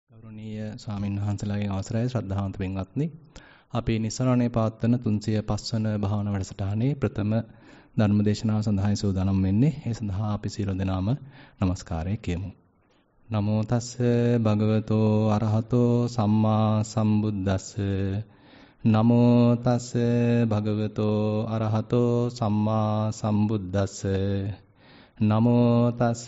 ගෞරවනීය ස්වාමීන් වහන්සේලාගෙන් අවසරයි ශ්‍රද්ධාවන්ත පින්වත්නි. අපි නිස්සරණේ පවත්වන 305 වන භාවනා වැඩසටහනේ ප්‍රථම ධර්මදේශනාව සඳහායි සූදානම් වෙන්නේ. ඒ සඳහා අපි සියලු දෙනාම নমස්කාරය කියමු. නමෝ තස්ස භගවතෝ අරහතෝ සම්මා සම්බුද්දස්ස. නමෝ තස්ස භගවතෝ අරහතෝ සම්මා සම්බුද්දස්ස. නමෝ තස්ස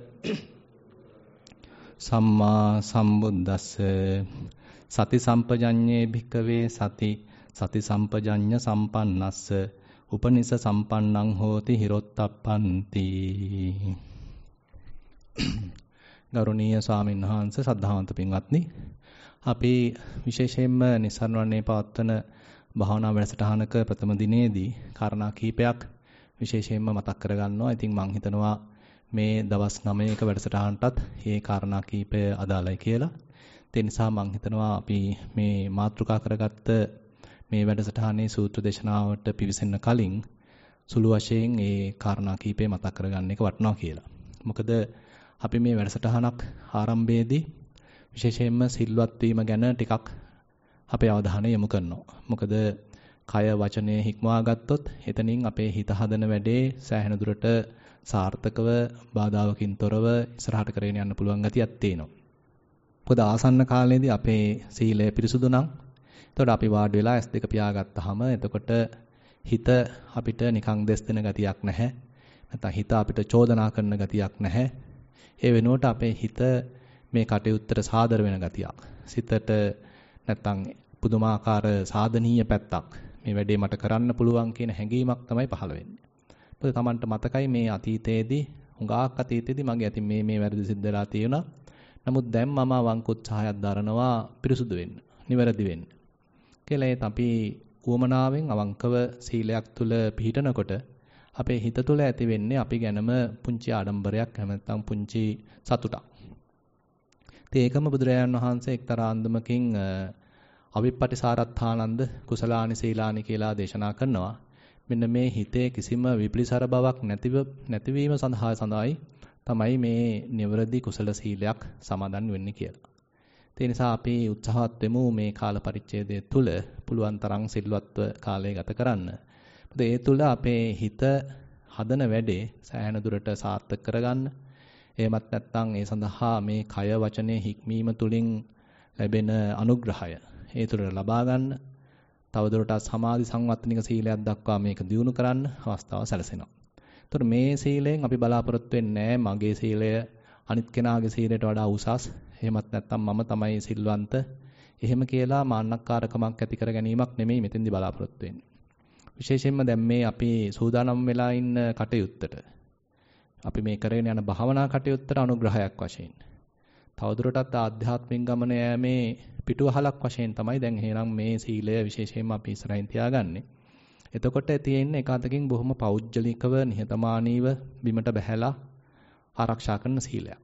සම්මා සම්බුද්දස්ස. සති සම්පජඤ්ඤේ භික්කවේ සති සම්පජඤ්ඤ සම්පන්නස්ස උපනිස සම්පන්නං හෝති හිරොත්තප්පන්ති. ගෞරවනීය ස්වාමීන් වහන්සේ සද්ධාවන්ත පින්වත්නි, අපි විශේෂයෙන්ම නිස්සාරණේ පවත්වන භාවනා වැඩසටහනක ප්‍රථම දිනේදී කාරණා කීපයක් විශේෂයෙන්ම මතක් කරගන්නවා. ඉතින් මම හිතනවා මේ දවස් 9ක වැඩසටහනටත් මේ කාරණා කීපය අදාළයි කියලා. ඒ නිසා මම හිතනවා අපි මේ මාතෘකා කරගත්ත මේ වැඩසටහනේ සූත්‍ර දේශනාවට පිවිසෙන්න කලින් සුළු වශයෙන් මේ කාරණා කීපය මතක් කරගන්න එක වටිනවා කියලා. මොකද අපි මේ වැඩසටහනක් ආරම්භයේදී විශේෂයෙන්ම සිල්වත් වීම ගැන ටිකක් අපේ අවධානය යොමු කරනවා. මොකද කය වචනය හික්මවා ගත්තොත් එතනින් අපේ හිත හදන වැඩේ සෑහෙන දුරට සාර්ථකව බාධාවකින් තොරව ඉස්සරහට කරගෙන යන්න පුළුවන් ගතියක් තියෙනවා. මොකද ආසන්න කාලේදී අපේ සීලය පිරිසුදු නම් එතකොට අපි වාඩි වෙලා S2 පියාගත්තාම එතකොට හිත අපිට නිකන් දෙස් දෙන ගතියක් නැහැ. නැත්නම් හිත අපිට චෝදනා කරන ගතියක් නැහැ. ඒ වෙනුවට අපේ හිත මේ කටයුත්තට සාදර වෙන ගතියක්. සිතට නැත්නම් පුදුමාකාර සාධනීය පැත්තක්. මේ වැඩේ මට කරන්න පුළුවන් කියන හැඟීමක් තමයි පහළ වෙන්නේ. මොකද Tamanට මතකයි මේ අතීතයේදී හුඟක් අතීතයේදී මගේ අතින් මේ වැරදි සිද්ධ වෙලා තියෙනවා. නමුත් දැන් මම අවංක උත්සාහයක් දරනවා පිරිසුදු වෙන්න, නිවැරදි වෙන්න. කියලා ඒත් අපි උවමනාවෙන් අවංකව සීලයක් තුල පිහිටනකොට අපේ හිත තුළ ඇති වෙන්නේ අපි ගැනම පුංචි ආඩම්බරයක් එහෙම නැත්නම් පුංචි සතුටක්. ඉතින් ඒකම බුදුරජාණන් වහන්සේ එක්තරා අන්දමකින් අවිප්පටිසාරත්ථානන්ද කුසලානි සීලානි කියලා දේශනා කරනවා. මෙන්න මේ හිතේ කිසිම විපලිසර බවක් නැතිවීම සඳහායි තමයි මේ නිවැරදි කුසල සීලයක් සමාදන් වෙන්නේ කියලා. ඒ නිසා අපි උත්සාහවත් වෙමු මේ කාල පරිච්ඡේදය තුල පුළුවන් තරම් සිල්වත්ව කාලය ගත කරන්න. මොකද ඒ තුල අපේ හිත හදන වැඩේ සෑහෙන දුරට සාර්ථක කරගන්න. එහෙමත් නැත්නම් ඒ සඳහා මේ කය වචනේ හික්මීම තුලින් ලැබෙන අනුග්‍රහය ඒ තුල ලබා ගන්න. තවදුරටත් සමාධි සංවත්තනික සීලයක් දක්වා මේක දියුණු කරන්න අවස්ථාව සැලසෙනවා. ඒතකොට මේ සීලයෙන් අපි බලාපොරොත්තු වෙන්නේ මගේ සීලය අනිත් කෙනාගේ සීලයට වඩා උසස්. එහෙමත් නැත්නම් මම තමයි සිල්වන්ත. එහෙම කියලා මාන්නක්කාරකමක් ඇති කර ගැනීමක් නෙමෙයි මෙතෙන්දී බලාපොරොත්තු වෙන්නේ. විශේෂයෙන්ම දැන් මේ අපි සූදානම් වෙලා ඉන්න කටයුත්තට අපි මේ කරගෙන යන භාවනා කටයුත්තට අනුග්‍රහයක් වශයෙන් තවදුරටත් ආධ්‍යාත්මික ගමන යෑමේ පිටුවහලක් වශයෙන් තමයි දැන් එහෙනම් මේ සීලය විශේෂයෙන්ම අපි ඉස්සරහින් තියාගන්නේ. එතකොට තියෙන්නේ එකwidehatකින් බොහොම පෞද්ගලිකව නිහතමානීව බිමට බැහැලා ආරක්ෂා කරන සීලයක්.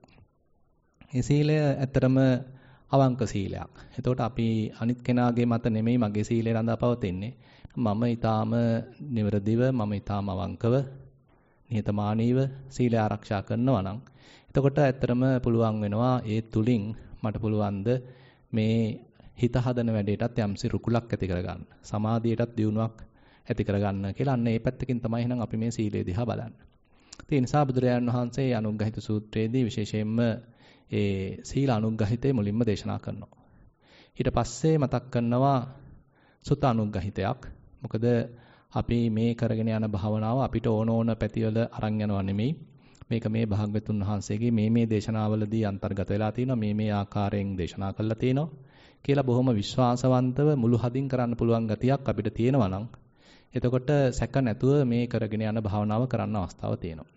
මේ සීලය ඇත්තරම අවංක සීලයක්. එතකොට අපි අනිත් කෙනාගේ මත නෙමෙයි මගේ සීලය රඳා පවතින්නේ. මම ඊටාම නිවැරදිව මම ඊටාම අවංකව නිහතමානීව සීලය ආරක්ෂා කරනවා නම් එතකොට ඇත්තරම පුළුවන් වෙනවා ඒ තුලින් මට පුළුවන් ද මේ හිත හදන වැඩේටත් යම්සි රුකුලක් ඇති කරගන්න. සමාධියටත් දියුණුවක් ඇති කරගන්න කියලා අන්න ඒ පැත්තකින් තමයි එහෙනම් අපි මේ සීලය දිහා බලන්නේ. ඒ නිසා බුදුරජාණන් වහන්සේ අනුග්‍රහිත සූත්‍රයේදී විශේෂයෙන්ම ඒ සීල අනුග්‍රහිතේ මුලින්ම දේශනා කරනවා. ඊට පස්සේ මතක් කරනවා සුත අනුග්‍රහිතයක්. මොකද අපි මේ කරගෙන යන භාවනාව අපිට ඕන පැතිවල අරන් යනවා නෙමෙයි. මේක මේ භාග්‍යවතුන් වහන්සේගේ මේ දේශනාවලදී අන්තර්ගත වෙලා තියෙනවා. මේ ආකාරයෙන් දේශනා කළා තියෙනවා කියලා බොහොම විශ්වාසවන්තව මුළු හදින් කරන්න පුළුවන් ගතියක් අපිට තියෙනවා නම් එතකොට සැක නැතුව මේ කරගෙන යන භාවනාව කරන්න අවස්ථාව තියෙනවා.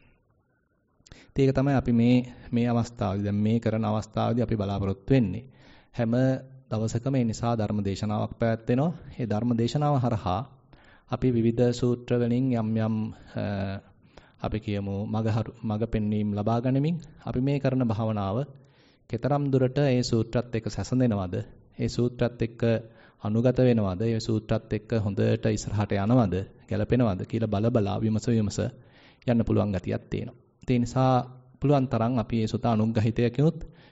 ඒක තමයි අපි මේ අවස්ථාවේදී දැන් මේ කරන අවස්ථාවේදී අපි බලාපොරොත්තු වෙන්නේ. හැම දවසකම මේ නිසා ධර්ම දේශනාවක් පැවැත්වෙනවා. මේ ධර්ම දේශනාව හරහා අපි විවිධ සූත්‍ර වලින් යම් අපි කියමු මග පෙන්වීම ලබා ගනිමින් අපි මේ කරන භාවනාව කතරම් දුරට ඒ සූත්‍රات එක්ක සැසඳෙනවද? ඒ සූත්‍රات එක්ක අනුගත වෙනවද? ඒ සූත්‍රات එක්ක හොඳට ඉස්සරහට යනවද? ගැලපෙනවද කියලා බල විමස යන්න පුළුවන් ගතියක් තියෙනවා. ඒ නිසා පුළුවන් තරම් අපි මේ සුත අනුග්‍රහිතයකිනුත්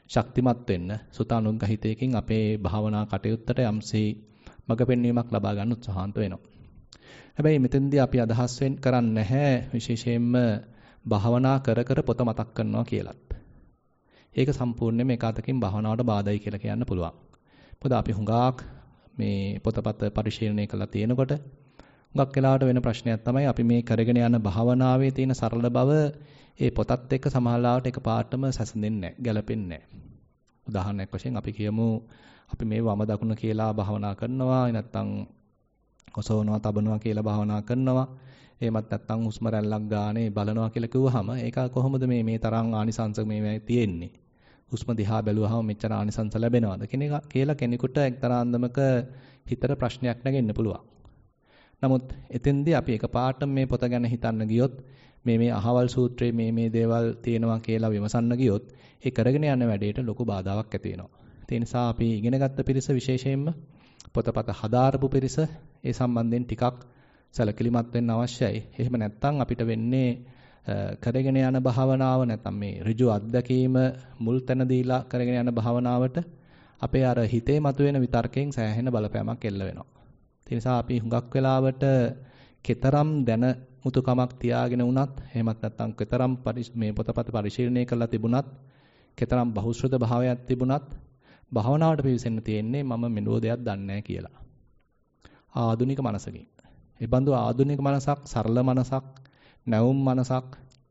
ශක්තිමත් වෙන්න සුතානුග්‍රහිතයකින් අපේ භාවනා කටයුත්තට යම්සේ මඟ පෙන්වීමක් ලබා ගන්න උත්සාහන්ත වෙනවා. හැබැයි මෙතෙන්දී අපි අදහස් කරන්නේ නැහැ විශේෂයෙන්ම භාවනා කර කර පොත මතක් කරනවා කියලත්. ඒක සම්පූර්ණයෙන්ම එක අතකින් භාවනාවට බාධායි කියලා කියන්න පුළුවන්. මොකද අපි හුඟක් මේ පොතපත පරිශීලනය කරලා තියෙනකොට හුඟක් වෙලාවට වෙන ප්‍රශ්නයක් තමයි අපි මේ කරගෙන යන භාවනාවේ තියෙන සරල බව ඒ පොතත් එක්ක සමහරවිට එකපාරටම සැසඳෙන්නේ නැහැ, ගැලපෙන්නේ නැහැ. උදාහරණයක් වශයෙන් අපි කියමු අපි මේ වම දකුණ කියලා භාවනා කරනවා, නැත්නම් ඔසවනවා, තබනවා කියලා භාවනා කරනවා. එහෙමත් නැත්නම් හුස්ම රැල්ලක් ගානේ බලනවා කියලා කිව්වහම ඒක කොහොමද මේ තරම් ආනිසංස මේ තියෙන්නේ? හුස්ම දිහා බැලුවහම මෙච්චර ආනිසංස ලැබෙනවද කියලා කෙනෙකුට එක්තරා අන්දමක හිතට ප්‍රශ්නයක් නැගෙන්න පුළුවන්. නමුත් එතෙන්දී අපි එකපාරට මේ පොත ගැන හිතන්න ගියොත් මේ අහවල් සූත්‍රයේ මේ දේවල් තියෙනවා කියලා විමසන්න ගියොත් ඒ කරගෙන යන වැඩේට ලොකු බාධාවක් ඇති වෙනවා. ඒ නිසා අපි ඉගෙනගත්ත පිරිස විශේෂයෙන්ම පොතපත හදාරපු පිරිස ඒ සම්බන්ධයෙන් ටිකක් සැලකිලිමත් වෙන්න අවශ්‍යයි. එහෙම නැත්නම් අපිට වෙන්නේ කරගෙන යන භාවනාව නැත්නම් මේ ඍජු අත්දැකීම මුල් තැන දීලා කරගෙන යන භාවනාවට අපේ අර හිතේ මතුවෙන විතර්කයෙන් සෑහෙන බලපෑමක් එල්ල වෙනවා. ඒ නිසා අපි හුඟක් වෙලාවට කතරම් දැන මුතුකමක් තියාගෙන වුණත් එහෙමත් නැත්නම් කතරම් මේ පොතපත පරිශීලනය කරලා තිබුණත් කතරම් බහුශ්‍රත භාවයක් තිබුණත් භාවනාවට පිවිසෙන්න තියෙන්නේ මම මෙලෝ දෙයක් දන්නේ නැහැ කියලා. ආධුනික මනසකින්. ඒ බඳු ආධුනික මනසක්, සරල මනසක්, නැවුම් මනසක්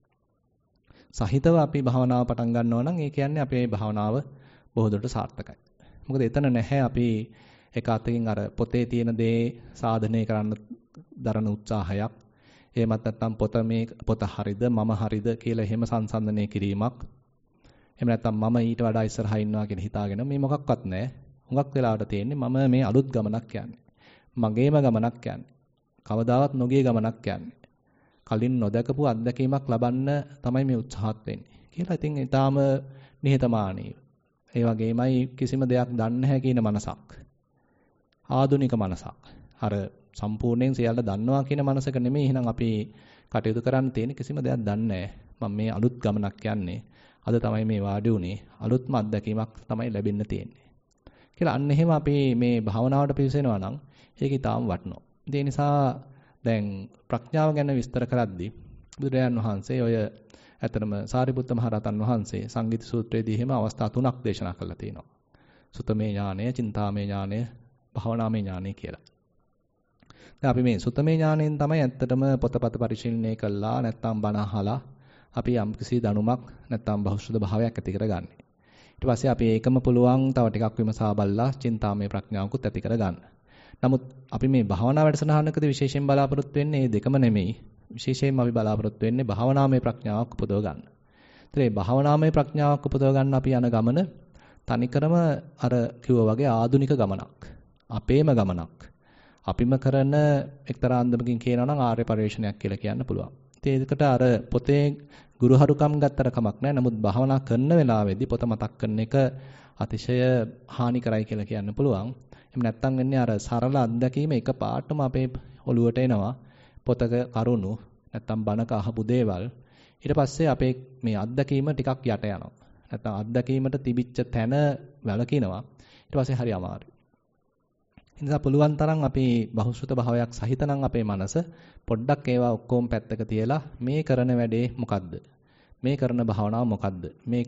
සහිතව අපි භාවනාව පටන් ගන්නවා නම් ඒ කියන්නේ අපේ භාවනාව බොහෝ දුරට සාර්ථකයි. මොකද එතන නැහැ අපි එක අතකින් අර පොතේ තියෙන දේ සාධනය කරන්න දරන උත්සාහයක්. එහෙමත් නැත්නම් පොත හරිද මම හරිද කියලා එහෙම සංසන්දනය කිරීමක්. එහෙම නැත්නම් මම ඊට වඩා ඉස්සරහා ඉන්නවා කියලා හිතාගෙන මේ මොකක්වත් නැහැ. හුඟක් වෙලාවට තියෙන්නේ මම මේ අලුත් ගමනක් යන්නේ. මගේම ගමනක් යන්නේ. කවදාවත් නොගිය ගමනක් යන්නේ. කලින් නොදකපු අත්දැකීමක් ලබන්න තමයි මේ උත්සාහත් වෙන්නේ. කියලා ඉතින් ඊටාම නිහතමානීව. ඒ වගේමයි කිසිම දෙයක් දන්නේ නැහැ කියන මනසක්. ආධුනික මනසක්. අර සම්පූර්ණයෙන් සියල්ල දන්නවා කියන මනසක නෙමෙයි එහෙනම් අපි කටයුතු කරන්න තියෙන්නේ කිසිම දෙයක් දන්නේ නැහැ. මම මේ අලුත් ගමනක් යන්නේ. අද තමයි මේ වාඩි උනේ. අලුත්ම අත්දැකීමක් තමයි ලැබෙන්න තියෙන්නේ. කියලා අන්න එහෙම අපි මේ භාවනාවට පිවිසෙනවා නම් ඒක ඊටාම වටිනවා. ඒ නිසා දැන් ප්‍රඥාව ගැන විස්තර කරද්දී බුදුරජාන් වහන්සේ ඔය ඇත්තටම සාරිපුත්ත මහ රහතන් වහන්සේ සංගීත සූත්‍රයේදී එහෙම අවස්ථා තුනක් දේශනා කරලා තියෙනවා. සුතමේ ඥානය, චින්තාමේ ඥානය, භාවනාමේ ඥානය කියලා. දැන් අපි මේ සුතමේ ඥාණයෙන් තමයි ඇත්තටම පොතපත පරිශීලනය කළා නැත්නම් බණ අහලා අපි යම්කිසි දැනුමක් නැත්නම් බහුශ්‍රද භාවයක් ඇති කරගන්නේ. ඊට පස්සේ අපි ඒකම පුළුවන් තව ටිකක් විමසා බලලා චින්තාමේ ප්‍රඥාවකුත් ඇති කරගන්න. නමුත් අපි මේ භාවනා වැඩසටහනකදී විශේෂයෙන් බලාපොරොත්තු වෙන්නේ මේ දෙකම නෙමෙයි. විශේෂයෙන්ම අපි බලාපොරොත්තු වෙන්නේ භාවනාමය ප්‍රඥාවක් උපදව ගන්න. ඒතර මේ භාවනාමය ප්‍රඥාවක් උපදව ගන්න අපි යන ගමන තනිකරම අර කිව්වා වගේ ආධුනික ගමනක්. අපේම ගමනක්. අපිම කරන එක්තරා අන්දමකින් කියනවා නම් ආර්ය පරිශ්‍රණයක් කියලා කියන්න පුළුවන්. ඉතින් ඒකට අර පොතේ ගුරුහරුකම් ගත්තර කමක් නැහැ. නමුත් භාවනා කරන වෙලාවේදී පොත මතක් කරන එක අතිශය හානි කරයි කියලා කියන්න පුළුවන්. එහෙම නැත්නම් වෙන්නේ අර සරල අත්දැකීම එකපාරටම අපේ ඔළුවට එනවා. පොතක කරුණු නැත්නම් බණක අහපු දේවල්. ඊට පස්සේ අපේ මේ අත්දැකීම ටිකක් යට යනවා. නැත්නම් අත්දැකීමට තිබිච්ච තැන වැළකිනවා. ඊට පස්සේ හරි අමාරුයි. ඒ නිසා පුළුවන් තරම් අපි බහුශ්‍රත භාවයක් සහිත නම් අපේ මනස පොඩ්ඩක් ඒවා ඔක්කොම පැත්තක තියලා මේ කරන වැඩේ මොකද්ද? මේ කරන භාවනාව මොකද්ද? මේක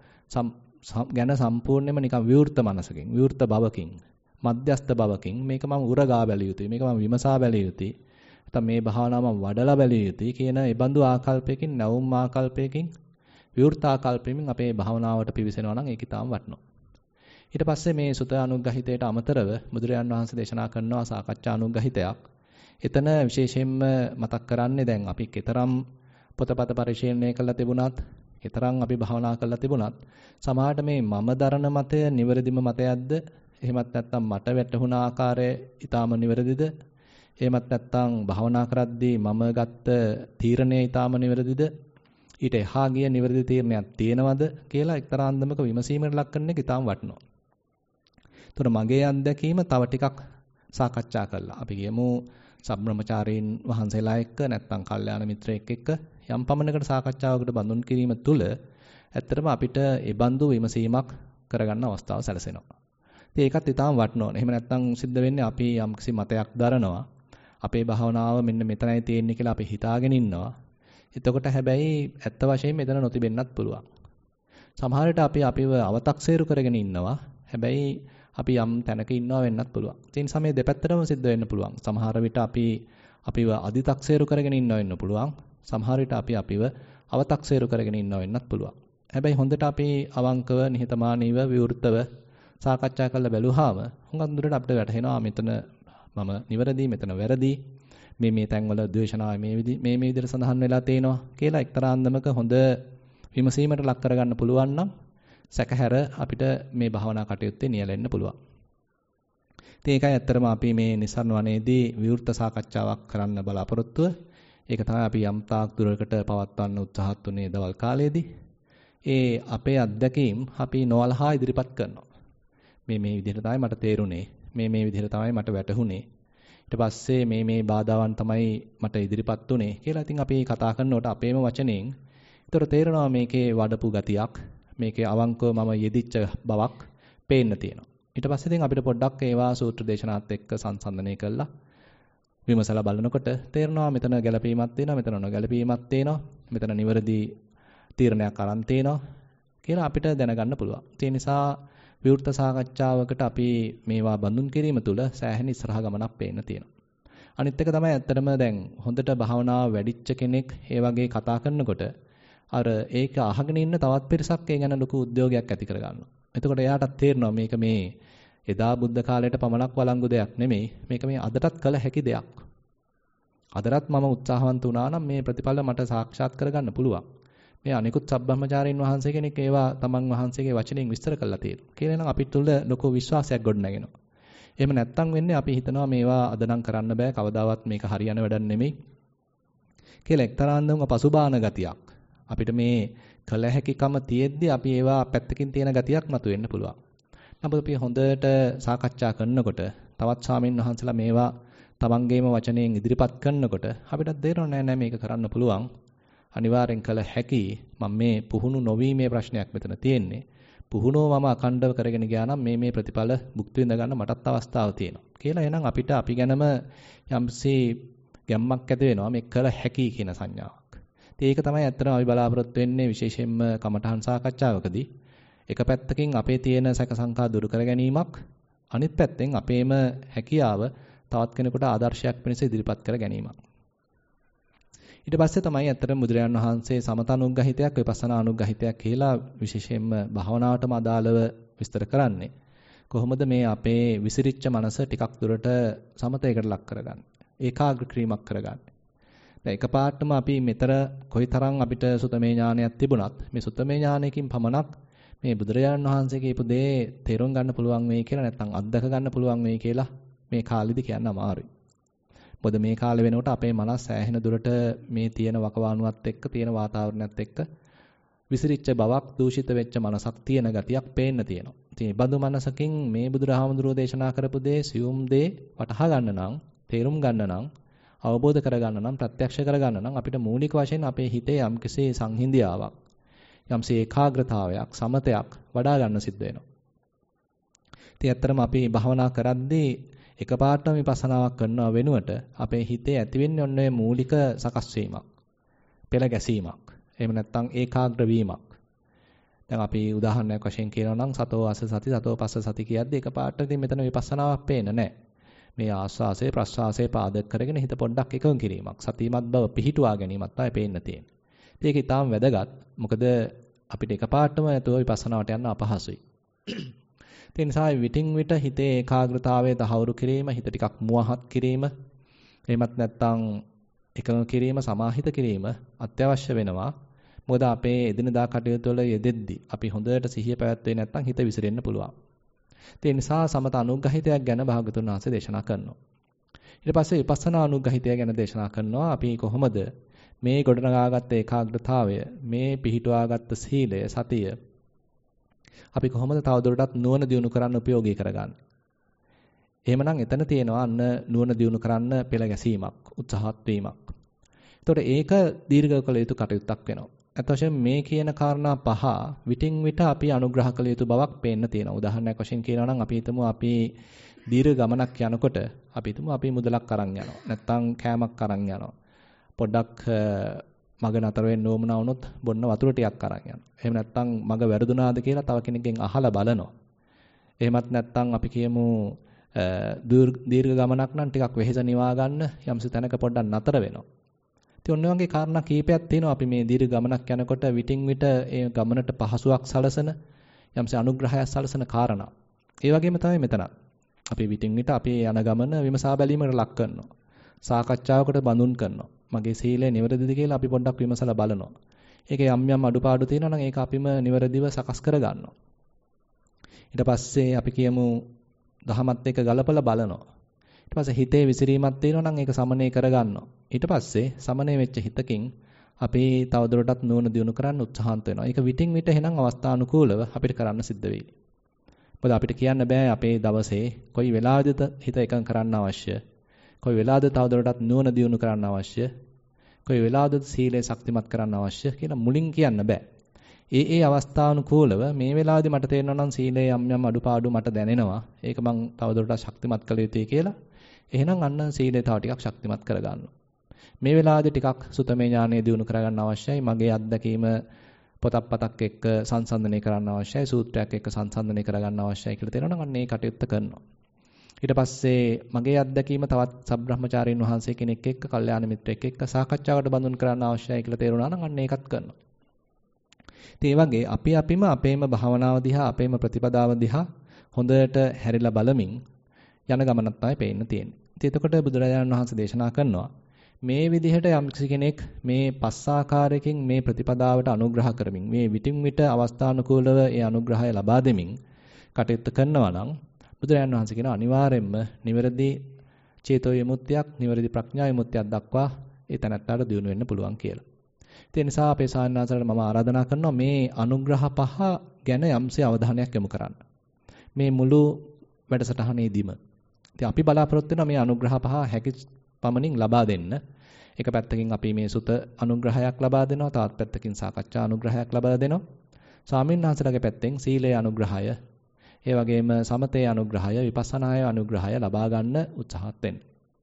ගැන සම්පූර්ණයෙන්ම නිකන් විවෘත මනසකින්, විවෘත භවකින්, මධ්‍යස්ත භවකින් මේක මම උරගා බැලිය යුතුයි. මේක මම විමසා බැලිය යුතුයි. නැත්නම් මේ භාවනාව මම වඩලා බැලිය යුතුයි කියන ඒ බඳු ආකල්පයකින්, නැවුම් ආකල්පයකින්, විවෘත ආකල්පයකින් අපේ භාවනාවට පිවිසෙනවා නම් ඒක ඊටාම වටිනවා. ඊට පස්සේ මේ සුත අනුග්‍රහිතයට අමතරව බුදුරජාන් වහන්සේ දේශනා කරනවා සාකච්ඡා අනුග්‍රහිතයක්. එතන විශේෂයෙන්ම මතක් කරන්නේ දැන් අපි කතරම් පොතපත පරිශීලනය කළා තිබුණත්, කතරම් අපි භාවනා කළා තිබුණත්, සමහරට මේ මම දරන මතය නිවැරදිම මතයක්ද? එහෙමත් නැත්නම් මට වැටහුණ ආකාරය ඊටාම නිවැරදිද? එහෙමත් නැත්නම් භාවනා කරද්දී මම ගත්ත තීරණය ඊටාම නිවැරදිද? ඊට එහා ගිය නිවැරදි තීරණයක් තියෙනවද කියලා එක්තරා අන්දමක විමසීමකට ලක් කරන එක ඊටාම වටිනවා. එතකොට මගේ අත්දැකීම තව ටිකක් සාකච්ඡා කළා. අපි කියමු සබ්‍රමචාරීන් වහන්සේලා එක්ක නැත්නම් කල්යාණ මිත්‍රයෙක් එක්ක යම් පමණකට සාකච්ඡාවකට බඳුන් කිරීම තුළ ඇත්තටම අපිට ඒ බඳු විමසීමක් කරගන්න අවස්ථාව සැලසෙනවා. ඉතින් ඒකත් ඊටාම වටිනවා. එහෙම නැත්නම් සිද්ධ වෙන්නේ අපි යම්කිසි මතයක් දරනවා. අපේ භාවනාව මෙන්න මෙතනයි තියෙන්නේ කියලා අපි හිතාගෙන ඉන්නවා. එතකොට හැබැයි ඇත්ත වශයෙන්ම මෙතන නොතිබෙන්නත් පුළුවන්. සමහර විට අපි අපිව අව탁සේරු කරගෙන ඉන්නවා. හැබැයි අපි යම් තැනක ඉන්නවා වෙන්නත් පුළුවන්. ඒ නිසා මේ දෙපැත්තටම සිද්ධ වෙන්න පුළුවන්. සමහර විට අපිව අදි탁සේරු කරගෙන ඉන්නව වෙන්න පුළුවන්. සමහර විට අපි අපිව අව탁සේරු කරගෙන ඉන්නව වෙන්නත් පුළුවන්. හැබැයි හොඳට අපි අවංකව නිහතමානීව විවෘතව සාකච්ඡා කරලා බැලුවාම හුඟක් දුරට අපිට වැටහෙනවා මෙතන මම නිවැරදි මෙතන වැරදි මේ තැන්වල ද්වේෂනාව මේ විදිහට සඳහන් වෙලා තේනවා කියලා එක්තරා අන්දමක හොඳ විමසීමට ලක් කරගන්න පුළුවන් නම් සැකහැර අපිට මේ භාවනා කටයුත්තේ නියැලෙන්න පුළුවන්. ඉතින් ඒකයි ඇත්තටම අපි මේ නිසරණ වනයේදී විවෘත සාකච්ඡාවක් කරන්න බලාපොරොත්තුව. ඒක තමයි අපි යම් තාක් දුරකට පවත්වන්න උත්සාහත් වුණේ දවල් කාලයේදී. ඒ අපේ අත්දැකීම් අපි නොවලහා ඉදිරිපත් කරනවා. මේ විදිහට තමයි මට තේරුනේ. මේ විදිහට තමයි මට වැටහුනේ. ඊට පස්සේ මේ බාධාවන් තමයි මට ඉදිරිපත් උනේ කියලා ඉතින් අපි කතා කරනකොට අපේම වචනෙන් ඒතර තේරෙනවා මේකේ වඩපු ගතියක්, මේකේ අවංකව මම යෙදිච්ච බවක් පේන්න තියෙනවා. ඊට පස්සේ ඉතින් අපිට පොඩ්ඩක් ඒවා සූත්‍ර දේශනාත් එක්ක සංසන්දනය කළා. විමසලා බලනකොට තේරෙනවා මෙතන ගැළපීමක් තියෙනවා, මෙතන නොගැළපීමක් තියෙනවා, මෙතන නිවැරදි තීරණයක් අරන් තියෙනවා කියලා අපිට දැනගන්න පුළුවන්. ඒ නිසා විවෘත සාකච්ඡාවකට අපි මේවා බඳුන් කිරීම තුළ සෑහෙන ඉස්සරහ ගමනක් පේන්න තියෙනවා. අනිත් එක තමයි ඇත්තටම දැන් හොඳට භාවනාව වැඩිච්ච කෙනෙක් ඒ වගේ කතා කරනකොට අර ඒක අහගෙන ඉන්න තවත් පිරිසක් ඒ ගැන ලොකු උද්‍යෝගයක් ඇති කරගන්නවා. එතකොට එයාටත් තේරෙනවා මේක මේ එදා බුද්ධ කාලයට පමණක් වළංගු දෙයක් නෙමෙයි. මේක මේ අදටත් කළ හැකි දෙයක්. අදටත් මම උත්සාහවන්ත වුණා නම් මේ ප්‍රතිඵල මට සාක්ෂාත් කරගන්න පුළුවන්. මේ අනිකුත් සබ්බ්‍රහ්මචාරීන් වහන්සේ කෙනෙක් ඒවා තමන් වහන්සේගේ වචනෙන් විස්තර කරලා තියෙනවා. කියලා නම් අපිට තුළ ලොකු විශ්වාසයක් ගොඩනගෙනවා. එහෙම නැත්තම් වෙන්නේ අපි හිතනවා මේවා අද නම් කරන්න බෑ කවදාවත් මේක හරියන වැඩක් නෙමෙයි. කියලා එක්තරා අන්දමක පසුබාන ගතියක්. අපිට මේ කළ හැකිකම තියෙද්දි අපි ඒවා පැත්තකින් තියෙන ගතියක් මතුවෙන්න පුළුවන්. නමුත් අපි හොඳට සාකච්ඡා කරනකොට තවත් ස්වාමීන් වහන්සේලා මේවා තමන්ගේම වචනයෙන් ඉදිරිපත් කරනකොට අපිට තේරෙන්නේ නෑ මේක කරන්න පුළුවන්. අනිවාර්යෙන් කළ හැකි මම මේ පුහුණු නොවීමේ ප්‍රශ්නයක් මෙතන තියෙන්නේ. පුහුණුව මම අඛණ්ඩව කරගෙන ගියා නම් මේ ප්‍රතිඵල භුක්ති විඳ ගන්න මටත් අවස්ථාව තියෙනවා. කියලා එහෙනම් අපිට අපි ගැනම යම්සේ ගැම්මක් ඇති වෙනවා මේ කළ හැකි කියන සංඥාවක්. ඉතින් ඒක තමයි ඇත්තටම අපි බලාපොරොත්තු වෙන්නේ විශේෂයෙන්ම කමඨහන් සාකච්ඡාවකදී. එක පැත්තකින් අපේ තියෙන සැක සංකා දුරු කර ගැනීමක්, අනිත් පැත්තෙන් අපේම හැකියාව තවත් කෙනෙකුට ආදර්ශයක් වෙනස ඉදිරිපත් කර ගැනීමක්. ඊට පස්සේ තමයි ඇත්තටම බුදුරජාණන් වහන්සේ සමතනුග්‍රහිතයක් විපස්සනා අනුග්‍රහිතයක් කියලා විශේෂයෙන්ම භාවනාවටම අදාළව විස්තර කරන්නේ. කොහොමද මේ අපේ විසිරිච්ච මනස ටිකක් දුරට සමතයකට ලක් කරගන්නේ? ඒකාග්‍ර කිරීමක් කරගන්නේ. දැන් එකපාරටම අපි මෙතර කොයිතරම් අපිට සුතමේ ඥානයක් තිබුණත් මේ සුතමේ ඥානයකින් පමණක් මේ බුදුරජාණන් වහන්සේ කියපු දේ තේරුම් ගන්න පුළුවන් වෙයි කියලා නැත්නම් අත්දක ගන්න පුළුවන් වෙයි කියලා මේ කාලෙදි කියන්න අමාරුයි. මොකද මේ කාලේ වෙනකොට අපේ මනස සෑහෙන දුරට මේ තියෙන වකවානුවත් එක්ක තියෙන වාතාවරණයත් එක්ක විසිරිච්ච බවක් දූෂිත වෙච්ච මනසක් තියෙන ගතියක් පේන්න තියෙනවා. ඉතින් මේ බඳු මනසකින් මේ බුදුරහමඳුරෝ දේශනා කරපු දේ සියුම් දේ වටහා ගන්න නම්, තේරුම් ගන්න නම්, අවබෝධ කර ගන්න නම්, ප්‍රත්‍යක්ෂ කර ගන්න නම් අපිට මූලික වශයෙන් අපේ හිතේ යම්කිසි සංහිඳියාවක්, යම්සේ ඒකාග්‍රතාවයක්, සමතයක් වඩා ගන්න සිද්ධ වෙනවා. ඉතින් ඇත්තටම අපි භවනා කරද්දී එකපාරටම විපස්සනාවක් කරනව වෙනුවට අපේ හිතේ ඇතිවෙන්නේ ඔන්න ඔය මූලික සකස් වීමක්, පෙළ ගැසීමක්, එහෙම නැත්නම් ඒකාග්‍ර වීමක්. දැන් අපි උදාහරණයක් වශයෙන් කියනවා නම් සතෝ අස සති සතෝ පස්ස සති කියද්දී එකපාරට ඉතින් මෙතන විපස්සනාවක් පේන්නේ නැහැ. මේ ආස්වාසේ ප්‍රස්වාසේ පාදක කරගෙන හිත පොඩ්ඩක් එකඟ කිරීමක්, සතිමත් බව පිහිටුවා ගැනීමක් තමයි පේන්න තියෙන්නේ. ඉතින් ඒක ඊටාම වැදගත්. මොකද අපිට එකපාරටම නැතුව විපස්සනාවට යන්න අපහසුයි. ඒ නිසා විටින් විට හිතේ ඒකාග්‍රතාවය තහවුරු කිරීම, හිත ටිකක් මුවහත් කිරීම, එහෙමත් නැත්නම් එකඟ කිරීම, සමාහිත කිරීම අත්‍යවශ්‍ය වෙනවා. මොකද අපේ එදිනදා කටයුතු වල යෙදෙද්දී අපි හොඳට සිහිය පැවැත්වුවේ නැත්නම් හිත විසිරෙන්න පුළුවන්. ඒ නිසා සමත අනුග්‍රහිතයක් ගැන භාගතුන් වහන්සේ දේශනා කරනවා. ඊට පස්සේ විපස්සනා අනුග්‍රහිතය ගැන දේශනා කරනවා. අපි කොහොමද මේ ගොඩනගාගත්ත ඒකාග්‍රතාවය, මේ පිහිටුවාගත්ත සීලය, සතිය අපි කොහොමද තවදුරටත් නුවණ දියුණු කරන්න උපයෝගී කරගන්නේ? එහෙමනම් එතන තියෙනවා අන්න නුවණ දියුණු කරන්න පෙළ ගැසීමක්, උත්සාහත් වීමක්. එතකොට ඒක දීර්ඝ කළ යුතු කටයුත්තක් වෙනවා. අතවශයෙන් මේ කියන කාරණා පහ විටින් විට අපි අනුග්‍රහ කළ යුතු බවක් පේන්න තියෙනවා. උදාහරණයක් වශයෙන් කියනවා නම් අපි හිතමු අපි දීර්ඝ ගමනක් යනකොට අපි හිතමු අපි මුදලක් අරන් යනවා. නැත්නම් කෑමක් අරන් යනවා. පොඩ්ඩක් මග නතර වෙන්න ඕමනා වුණොත් බොන්න වතුර ටිකක් අරන් යනවා. එහෙම නැත්නම් මග වැරදුනාද කියලා තව කෙනෙක්ගෙන් අහලා බලනවා. එහෙමත් නැත්නම් අපි කියමු දීර්ඝ ගමනක් නම් ටිකක් වෙහෙස නිවා ගන්න යම්සි තැනක පොඩ්ඩක් නතර වෙනවා. ඉතින් ඔන්න වගේ කාරණා කීපයක් තියෙනවා අපි මේ දීර්ඝ ගමනක් යනකොට විටින් විට ඒ ගමනට පහසුවක් සලසන යම්සි අනුග්‍රහයක් සලසන කාරණා. ඒ වගේම තමයි මෙතන. අපි විටින් විට අපි යන ගමන විමසා බැලීමකට ලක් කරනවා. සාකච්ඡාවකට බඳුන් කරනවා. මගේ සීලය නිවැරදිද කියලා අපි පොඩ්ඩක් විමසලා බලනවා. ඒකේ යම් යම් අඩුපාඩු තියෙනවා නම් ඒක අපිම නිවැරදිව සකස් කර ගන්නවා. ඊට පස්සේ අපි කියමු දහමත් එක්ක ගලපලා බලනවා. ඊට පස්සේ හිතේ විසිරීමක් තියෙනවා නම් ඒක සමනය කරගන්නවා. ඊට පස්සේ සමනය වෙච්ච හිතකින් අපි තවදුරටත් නුවණ දියුණු කරන්න උත්සාහන්ත වෙනවා. ඒක විටින් විට එහෙනම් අවස්ථානුකූලව අපිට කරන්න සිද්ධ වෙයි. මොකද අපිට කියන්න බෑ අපේ දවසේ කොයි වෙලාවෙද හිත එකඟ කරන්න අවශ්‍ය. කොයි වෙලාවද තවදුරටත් නුවණ දියුණු කරන්න අවශ්‍ය. කොයි වෙලාවද සීලය ශක්තිමත් කරන්න අවශ්‍ය කියලා මුලින් කියන්න බෑ. ඒ අවස්ථානුකූලව මේ වෙලාවේදී මට තේරෙනවා නම් සීලේ යම් යම් අඩුපාඩු මට දැනෙනවා. ඒක මං තවදුරටත් ශක්තිමත් කළ යුතුයි කියලා. එහෙනම් අන්න සීලය තව ටිකක් ශක්තිමත් කරගන්නවා. මේ වෙලාවේදී ටිකක් සුතමේ ඥානය දියුණු කරගන්න අවශ්‍යයි. මගේ අත්දැකීම පොතක් පතක් එක්ක සංසන්දනය කරන්න අවශ්‍යයි. සූත්‍රයක් එක්ක සංසන්දනය කරගන්න අවශ්‍යයි කියලා තේරෙනවා නම් අන්න ඒ කටයුත්ත කරනවා. ඊට පස්සේ මගේ අත්දැකීම තවත් සබ්‍රහ්මචාරීන් වහන්සේ කෙනෙක් එක්ක, කල්යාණ මිත්‍රෙක් එක්ක සාකච්ඡාවකට බඳුන් කරන්න අවශ්‍යයි කියලා තේරුණා නම් අන්න ඒකත් කරනවා. ඉතින් ඒ වගේ අපි අපිම අපේම භාවනාව දිහා, අපේම ප්‍රතිපදාව දිහා හොඳට හැරිලා බලමින් යන ගමනක් තමයි පේන්න තියෙන්නේ. ඉතින් එතකොට බුදුරජාණන් වහන්සේ දේශනා කරනවා මේ විදිහට යම් කෙනෙක් මේ පස් ආකාරයකින් මේ ප්‍රතිපදාවට අනුග්‍රහ කරමින්, මේ විටින් විට අවස්ථානුකූලව ඒ අනුග්‍රහය ලබා දෙමින් කටයුතු කරනවා නම් බුදුරජාණන් වහන්සේ කියන අනිවාර්යෙන්ම නිවැරදි චේතෝ විමුක්තියක්, නිවැරදි ප්‍රඥා විමුක්තියක් දක්වා ඒ තැනටට දියුණු වෙන්න පුළුවන් කියලා. ඒ නිසා අපේ සාන්නාසලට මම ආරාධනා කරනවා මේ අනුග්‍රහ පහ ගැන යම්සේ අවධානයක් යොමු කරන්න. මේ මුළු වැඩසටහනේදීම. ඉතින් අපි බලාපොරොත්තු වෙනවා මේ අනුග්‍රහ පහ හැකි පමණින් ලබා දෙන්න. එක පැත්තකින් අපි මේ සුත අනුග්‍රහයක් ලබා දෙනවා, තවත් පැත්තකින් සාකච්ඡා අනුග්‍රහයක් ලබා දෙනවා. ස්වාමීන් වහන්සේලාගේ පැත්තෙන් සීලේ අනුග්‍රහය, ඒ වගේම සමතේ අනුග්‍රහය, විපස්සනාය අනුග්‍රහය ලබා ගන්න උත්සාහත් වෙන්න.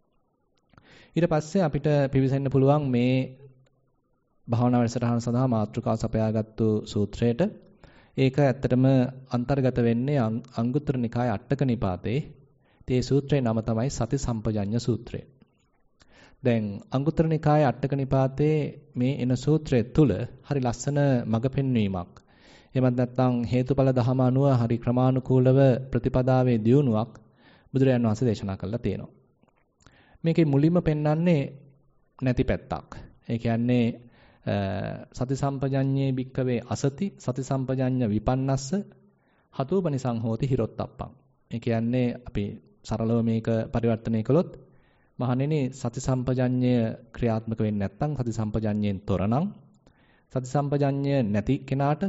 ඊට පස්සේ අපිට පිවිසෙන්න පුළුවන් මේ භාවනා වැඩසටහන සඳහා මාතෘකාව සපයාගත්තු සූත්‍රයට. ඒක ඇත්තටම අන්තර්ගත වෙන්නේ අංගුත්තර නිකාය අට්ඨක නිපාතේ. ඒ සූත්‍රයේ නම තමයි සති සම්පජඤ්ඤ සූත්‍රය. දැන් අංගුත්තර නිකාය අට්ඨක නිපාතේ මේ එන සූත්‍රය තුල හරි ලස්සන මඟ පෙන්වීමක්. එහෙමත් නැත්නම් හේතුඵල ධහම අනුව හරි ක්‍රමානුකූලව ප්‍රතිපදාවේ දියුණුවක් බුදුරජාණන් වහන්සේ දේශනා කළා තියෙනවා. මේකේ මුලින්ම පෙන්වන්නේ නැති පැත්තක්. ඒ කියන්නේ සති සම්පජඤ්ඤේ භික්කවේ අසති සති සම්පජඤ්ඤ විපන්නස්ස හතෝපනිසං හෝති හිරොත්තප්පං. ඒ කියන්නේ අපි සරලව මේක පරිවර්තනය කළොත් මහණෙනි සති සම්පජඤ්ඤය ක්‍රියාත්මක වෙන්නේ නැත්නම් සති සම්පජඤ්ඤයෙන් තොරනම් සති සම්පජඤ්ඤය නැති කෙනාට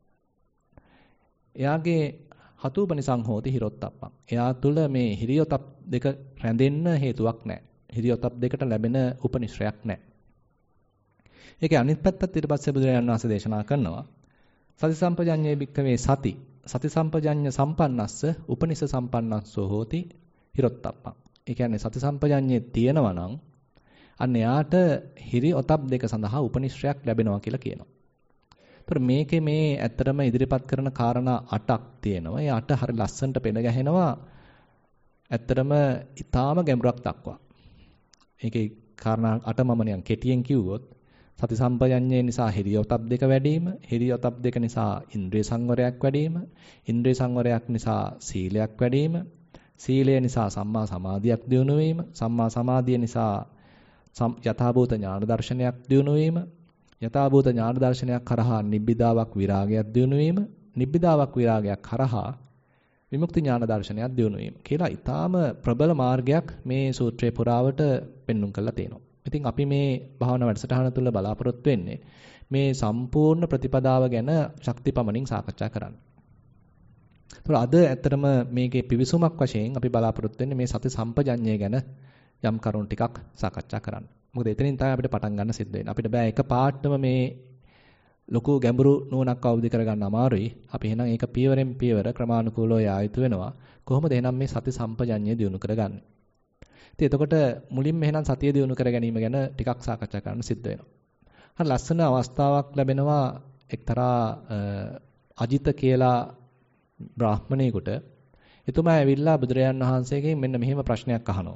එයාගේ හතෝපනිසං හෝති හිරොත්තප්පං. එයා තුල මේ හිරියොතප් දෙක රැඳෙන්න හේතුවක් නැහැ. හිරියොතප් දෙකට ලැබෙන උපනිශ්‍රයක් නැහැ. ඒකේ අනිත් පැත්තත් ඊට පස්සේ බුදුරජාණන් වහන්සේ දේශනා කරනවා සති සම්පජඤ්ඤේ භික්කවේ සති සම්පජඤ්ඤ සම්පන්නස්ස උපනිස සම්පන්නස්සෝ හෝති හිරොත්තප්පං. ඒ කියන්නේ සති සම්පජඤ්ඤේ තියෙනවා නම් අන්න එයාට හිරි ඔතප් දෙක සඳහා උපනිශ්‍රයක් ලැබෙනවා කියලා කියනවා. ඒතර මේකේ මේ ඇත්තටම ඉදිරිපත් කරන කාරණා 8ක් තියෙනවා. ඒ 8 හරි ලස්සනට පෙළ ගැහෙනවා. ඇත්තටම ඊටාම ගැඹුරක් දක්වා. ඒකේ කාරණා 8 මම නිකන් කෙටියෙන් කිව්වොත් සති සම්පජඤ්ඤය නිසා හිරියොතප් දෙක වැඩිම, හිරියොතප් දෙක නිසා ඉන්ද්‍රිය සංවරයක් වැඩිම, ඉන්ද්‍රිය සංවරයක් නිසා සීලයක් වැඩිම, සීලය නිසා සම්මා සමාධියක් දියුණු වීම, සම්මා සමාධිය නිසා යථාභූත ඥාන දර්ශනයක් දියුණු වීම, යථාභූත ඥාන දර්ශනයක් කරහා නිබ්බිදාවක් විරාගයක් දියුණු වීම, නිබ්බිදාවක් විරාගයක් කරහා විමුක්ති ඥාන දර්ශනයක් දියුණු වීම කියලා ඊටාම ප්‍රබල මාර්ගයක් මේ සූත්‍රයේ පුරාවට පෙන්눔 කරලා තියෙනවා. ඉතින් අපි මේ භාවනා වැඩසටහන තුළ බලාපොරොත්තු වෙන්නේ මේ සම්පූර්ණ ප්‍රතිපදාව ගැන ශක්තිපමණින් සාකච්ඡා කරන්න. ඒතර අද ඇත්තටම මේකේ පිවිසුමක් වශයෙන් අපි බලාපොරොත්තු වෙන්නේ මේ සති සම්පජඤ්ඤය ගැන යම් කරුණු ටිකක් සාකච්ඡා කරන්න. මොකද එතනින් තමයි අපිට පටන් ගන්න සිද්ධ වෙන්නේ. අපිට බෑ එක පාඩම මේ ලොකු ගැඹුරු නුවණක් අවදි කරගන්න අමාරුයි. අපි එහෙනම් ඒක පියවරෙන් පියවර ක්‍රමානුකූලව යා යුතු වෙනවා. කොහොමද එහෙනම් මේ සති සම්පජඤ්ඤය දියුණු කරගන්නේ? ඉතින් එතකොට මුලින්ම එහෙනම් සතිය දියුණු කර ගැනීම ගැන ටිකක් සාකච්ඡා කරන්න සිද්ධ වෙනවා. හරි ලස්සන අවස්ථාවක් ලැබෙනවා එක්තරා අජිත කියලා බ්‍රාහ්මණයෙකුට. එතුමා ඇවිල්ලා බුදුරජාන් වහන්සේගෙන් මෙන්න මෙහෙම ප්‍රශ්නයක් අහනවා.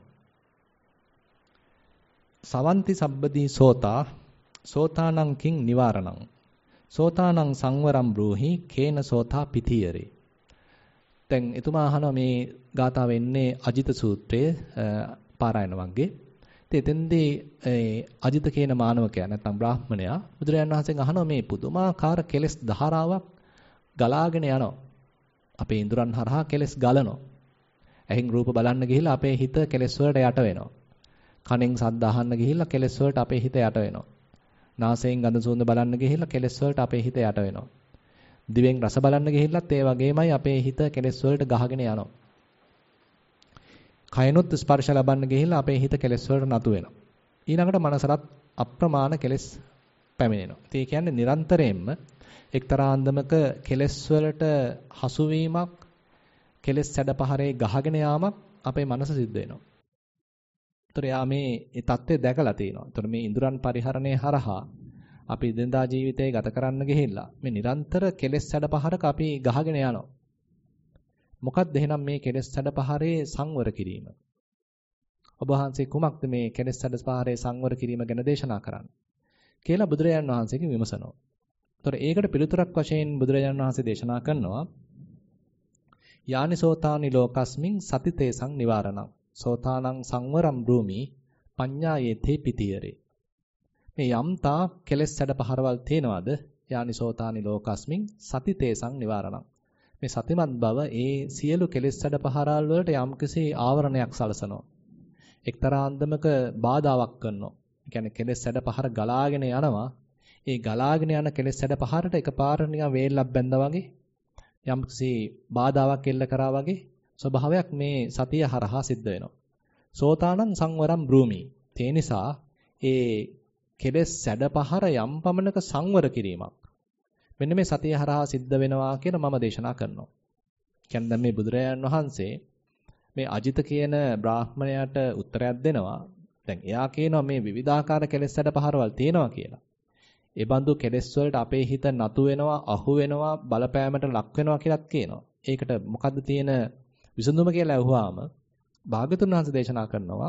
සවන්ති සබ්බදී සෝතා සෝතානං කිං නිවාරණං සෝතානං සංවරම් බ්‍රූහි කේන සෝතා පිතියරේ. දැන් එතුමා අහනවා මේ ගාථාව එන්නේ අජිත සූත්‍රයේ පාරායන වර්ගයේ. ඉතින් එතෙන්දී අජිත කියන මානවකයා නැත්නම් බ්‍රාහ්මණයා බුදුරජාණන් වහන්සේගෙන් අහනවා මේ පුදුමාකාර කෙලෙස් ධාරාවක් ගලාගෙන යනවා. අපේ ඉඳුරන් හරහා කෙලෙස් ගලනවා. ඇහෙන් රූප බලන්න ගිහිල්ලා අපේ හිත කෙලෙස් වලට යට වෙනවා. කනෙන් ශබ්ද අහන්න ගිහිල්ලා කෙලෙස් වලට අපේ හිත යට වෙනවා. නාසයෙන් ගඳ සුවඳ බලන්න ගිහිල්ලා කෙලෙස් වලට අපේ හිත යට වෙනවා. දිවෙන් රස බලන්න ගිහිල්ලත් ඒ වගේමයි අපේ හිත කෙලෙස් වලට ගහගෙන යනවා. කයනොත් ස්පර්ශ ලබන්න ගිහිල්ලා අපේ හිත කෙලෙස් වලට නතු වෙනවා. ඊළඟට මනසරත් අප්‍රමාණ කෙලෙස් පැමිණෙනවා. ඉතින් ඒ කියන්නේ නිරන්තරයෙන්ම එක්තරා අන්දමක කෙලෙස් වලට හසුවීමක්, කෙලෙස් සැඩපහරේ ගහගෙන යාමක් අපේ මනස සිද්ධ වෙනවා. ඒතර යා මේ தත්ත්වය දැකලා තියෙනවා. ඒතර මේ ඉඳුරන් පරිහරණය හරහා අපි දිනදා ජීවිතේ ගත කරන්න ගිහිල්ලා මේ නිරන්තර කෙලෙස් සැඩපහරක අපි ගහගෙන යනවා. මොකක්ද එහෙනම් මේ කෙලෙස් සැඩපහරේ සංවර කිරීම? ඔබ වහන්සේ කුමක්ද මේ කෙලෙස් සැඩපහරේ සංවර කිරීම ගැන දේශනා කරන්නේ? කියලා බුදුරජාණන් වහන්සේගෙන් විමසනවා. ඒතර ඒකට පිළිතුරක් වශයෙන් බුදුරජාණන් වහන්සේ දේශනා කරනවා යානිසෝතානි ලෝකස්මින් සතිතේසං නිවාරණං සෝතානං සංවරම් බ්‍රූමි පඤ්ඤායේතේ පිතියරේ. මේ යම්තා කෙලෙස් සැඩපහරවල් තේනවද? යානිසෝතානි ලෝකස්මින් සතිතේසං නිවාරණං. මේ සතිමත් බව ඒ සියලු කෙලෙස් සැඩපහරවල් වලට යම්කිසි ආවරණයක් සලසනවා. එක්තරා අන්දමක බාධාවක් කරනවා. ඒ කියන්නේ කෙලෙස් සැඩපහර ගලාගෙන යනවා. ඒ ගලාගෙන යන කෙලෙස් සැඩපහරට එකපාරට නිකන් වේල්ලක් බැඳා වගේ යම්කිසි බාධාවක් එල්ල කරා වගේ ස්වභාවයක් මේ සතිය හරහා සිද්ධ වෙනවා. සෝතානං සංවරම් බ්‍රූමි. ඒ නිසා ඒ කෙලෙස් සැඩපහර යම් පමණක සංවර කිරීමක් මෙන්න මේ සතිය හරහා සිද්ධ වෙනවා කියලා මම දේශනා කරනවා. කියන්නේ දැන් මේ බුදුරජාණන් වහන්සේ මේ අජිත කියන බ්‍රාහ්මණයාට උත්තරයක් දෙනවා. දැන් එයා කියනවා මේ විවිධාකාර කෙලෙස් සැඩපහරවල් තියෙනවා කියලා. ඒ බඳු කෙලෙස් වලට අපේ හිත නතු වෙනවා, අහු වෙනවා, බලපෑමට ලක් වෙනවා කියලාත් කියනවා. ඒකට මොකද්ද තියෙන විසඳුම කියලා අහුවාම භාගතුන් වහන්සේ දේශනා කරනවා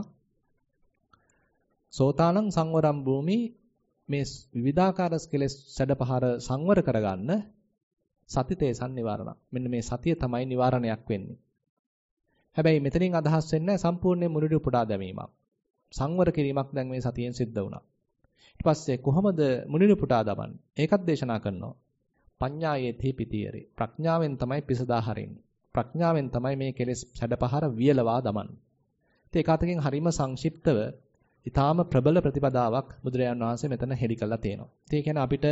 සෝතානං සංවරම් භූමි මේ විවිධාකාර කෙලෙස් සැඩපහර සංවර කරගන්න සතිතේසන් නිවාරණ. මෙන්න මේ සතිය තමයි නිවාරණයක් වෙන්නේ. හැබැයි මෙතනින් අදහස් වෙන්නේ සම්පූර්ණ මුලිරි උපුටා දැමීමක්. සංවර කිරීමක් දැන් මේ සතියෙන් සිද්ධ වුණා. ඊට පස්සේ කොහොමද මුලිරි උපුටා දමන්නේ? ඒකත් දේශනා කරනවා. පඤ්ඤායේති පිතියරේ. ප්‍රඥාවෙන් තමයි පිසදා හරින්නේ. ප්‍රඥාවෙන් තමයි මේ කෙලෙස් සැඩපහර වියලවා දමන්නේ. ඒක අතකින් හරීම සංක්ෂිප්තව ඊටාම ප්‍රබල ප්‍රතිපදාවක් බුදුරජාණන් වහන්සේ මෙතන හෙළි කළා තියෙනවා. ඒ කියන්නේ අපිට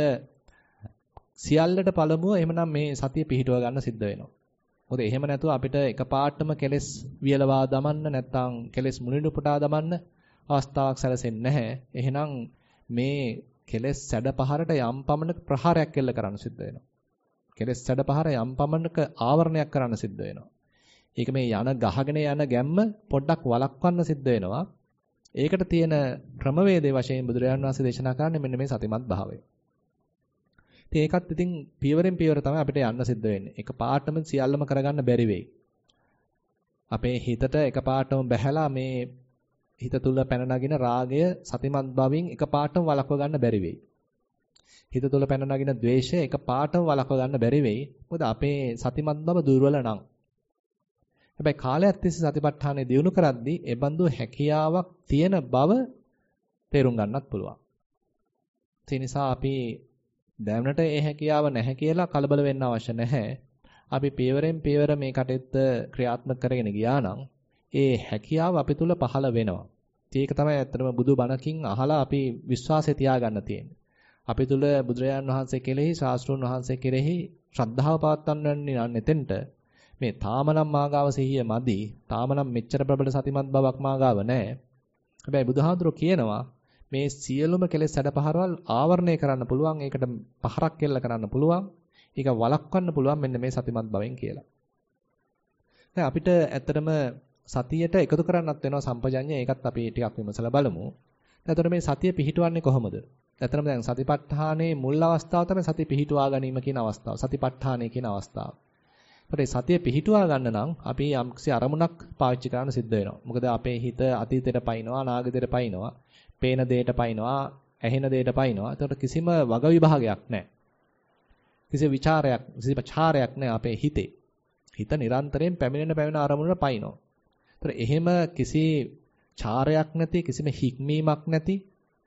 සියල්ලට පළමුව එහෙමනම් මේ සතිය පිහිටුව ගන්න සිද්ධ වෙනවා. මොකද එහෙම නැතුව අපිට එකපාරටම කෙලෙස් වියලවා දමන්න නැත්නම් කෙලෙස් මුලින් උපුටා දමන්න අවස්ථාවක් සැලසෙන්නේ නැහැ. එහෙනම් මේ කෙලෙස් සැඩපහරට යම් පමණක ප්‍රහාරයක් එල්ල කරන්න සිද්ධ වෙනවා. කෙලෙස් සැඩපහර යම් පමණක ආවරණයක් කරන්න සිද්ධ වෙනවා. ඒක මේ යන ගහගෙන යන ගැම්ම පොඩ්ඩක් වළක්වන්න සිද්ධ වෙනවා. ඒකට තියෙන ක්‍රමවේදයේ වශයෙන් බුදුරජාණන් වහන්සේ දේශනා කරන්නේ මෙන්න මේ සතිමත් භාවය. ඉතින් ඒකත් ඉතින් පියවරෙන් පියවර තමයි අපිට යන්න සිද්ධ වෙන්නේ. එක පාටම සියල්ලම කරගන්න බැරි වෙයි. අපේ හිතට එක පාටම බැහැලා මේ හිත තුල පැන නගින රාගය සතිමත් බවින් එක පාටම වළක්ව ගන්න බැරි වෙයි. හිත තුල පැන නගින ද්වේෂය එක පාටම වළක්ව ගන්න බැරි වෙයි. මොකද අපේ සතිමත් බව දුර්වල නම්. හැබැයි කාලයක් තිස්සේ සතිපට්ඨානෙ දියුණු කරද්දී ඒ බඳු හැකියාවක් තියෙන බව තේරුම් ගන්නත් පුළුවන්. ඒ නිසා අපි දැනට ඒ හැකියාව නැහැ කියලා කලබල වෙන්න අවශ්‍ය නැහැ. අපි පියවරෙන් පියවර මේ කටයුත්ත ක්‍රියාත්මක කරගෙන ගියා නම් ඒ හැකියාව අපි තුල පහළ වෙනවා. ඒක තමයි ඇත්තටම බුදු බණකින් අහලා අපි විශ්වාසය තියාගන්න තියෙන්නේ. අපි තුල බුදුරජාණන් වහන්සේ කෙරෙහි, ශාස්ත්‍රඥ වහන්සේ කෙරෙහි ශ්‍රද්ධාව පවත්වන්න යන එතෙන්ට මේ තාමනම් මාගාව සිහිය මදි. තාමනම් මෙච්චර ප්‍රබල සතිමත් බවක් මාගාව නැහැ. හැබැයි බුදුහාඳුරෝ කියනවා මේ සියලුම කෙලෙස් හැඩපහරවල් ආවරණය කරන්න පුළුවන්. ඒකට පහරක් කෙල්ල කරන්න පුළුවන්. ඒක වළක්වන්න පුළුවන් මෙන්න මේ සතිමත් භවෙන් කියලා. දැන් අපිට ඇත්තටම සතියට එකතු කරන්නත් වෙනවා සම්පජඤ්ඤය. ඒකත් අපි ටිකක් විමසලා බලමු. එතකොට මේ සතිය පිහිටවන්නේ කොහොමද? ඇත්තටම දැන් සතිපට්ඨානයේ මුල් අවස්ථාව තමයි සතිය පිහිටුවා ගැනීම කියන අවස්ථාව. සතිපට්ඨානය කියන අවස්ථාව. එතකොට සතිය පිහිටුවා ගන්න නම් අපි යම්කිසි අරමුණක් පාවිච්චි කරන්න සිද්ධ වෙනවා. මොකද අපේ හිත අතීතයට පයින්නවා, අනාගතයට පයින්නවා, පේන දෙයට පයින්නවා, ඇහෙන දෙයට පයින්නවා. එතකොට කිසිම වග විභාගයක් නැහැ. කිසි විචාරයක්, කිසි ප්‍රචාරයක් නැහැ අපේ හිතේ. හිත නිරන්තරයෙන් පැමිණෙන අරමුණට පයින්නවා. එතකොට එහෙම කිසි චාරයක් නැති, කිසිම හික්මීමක් නැති,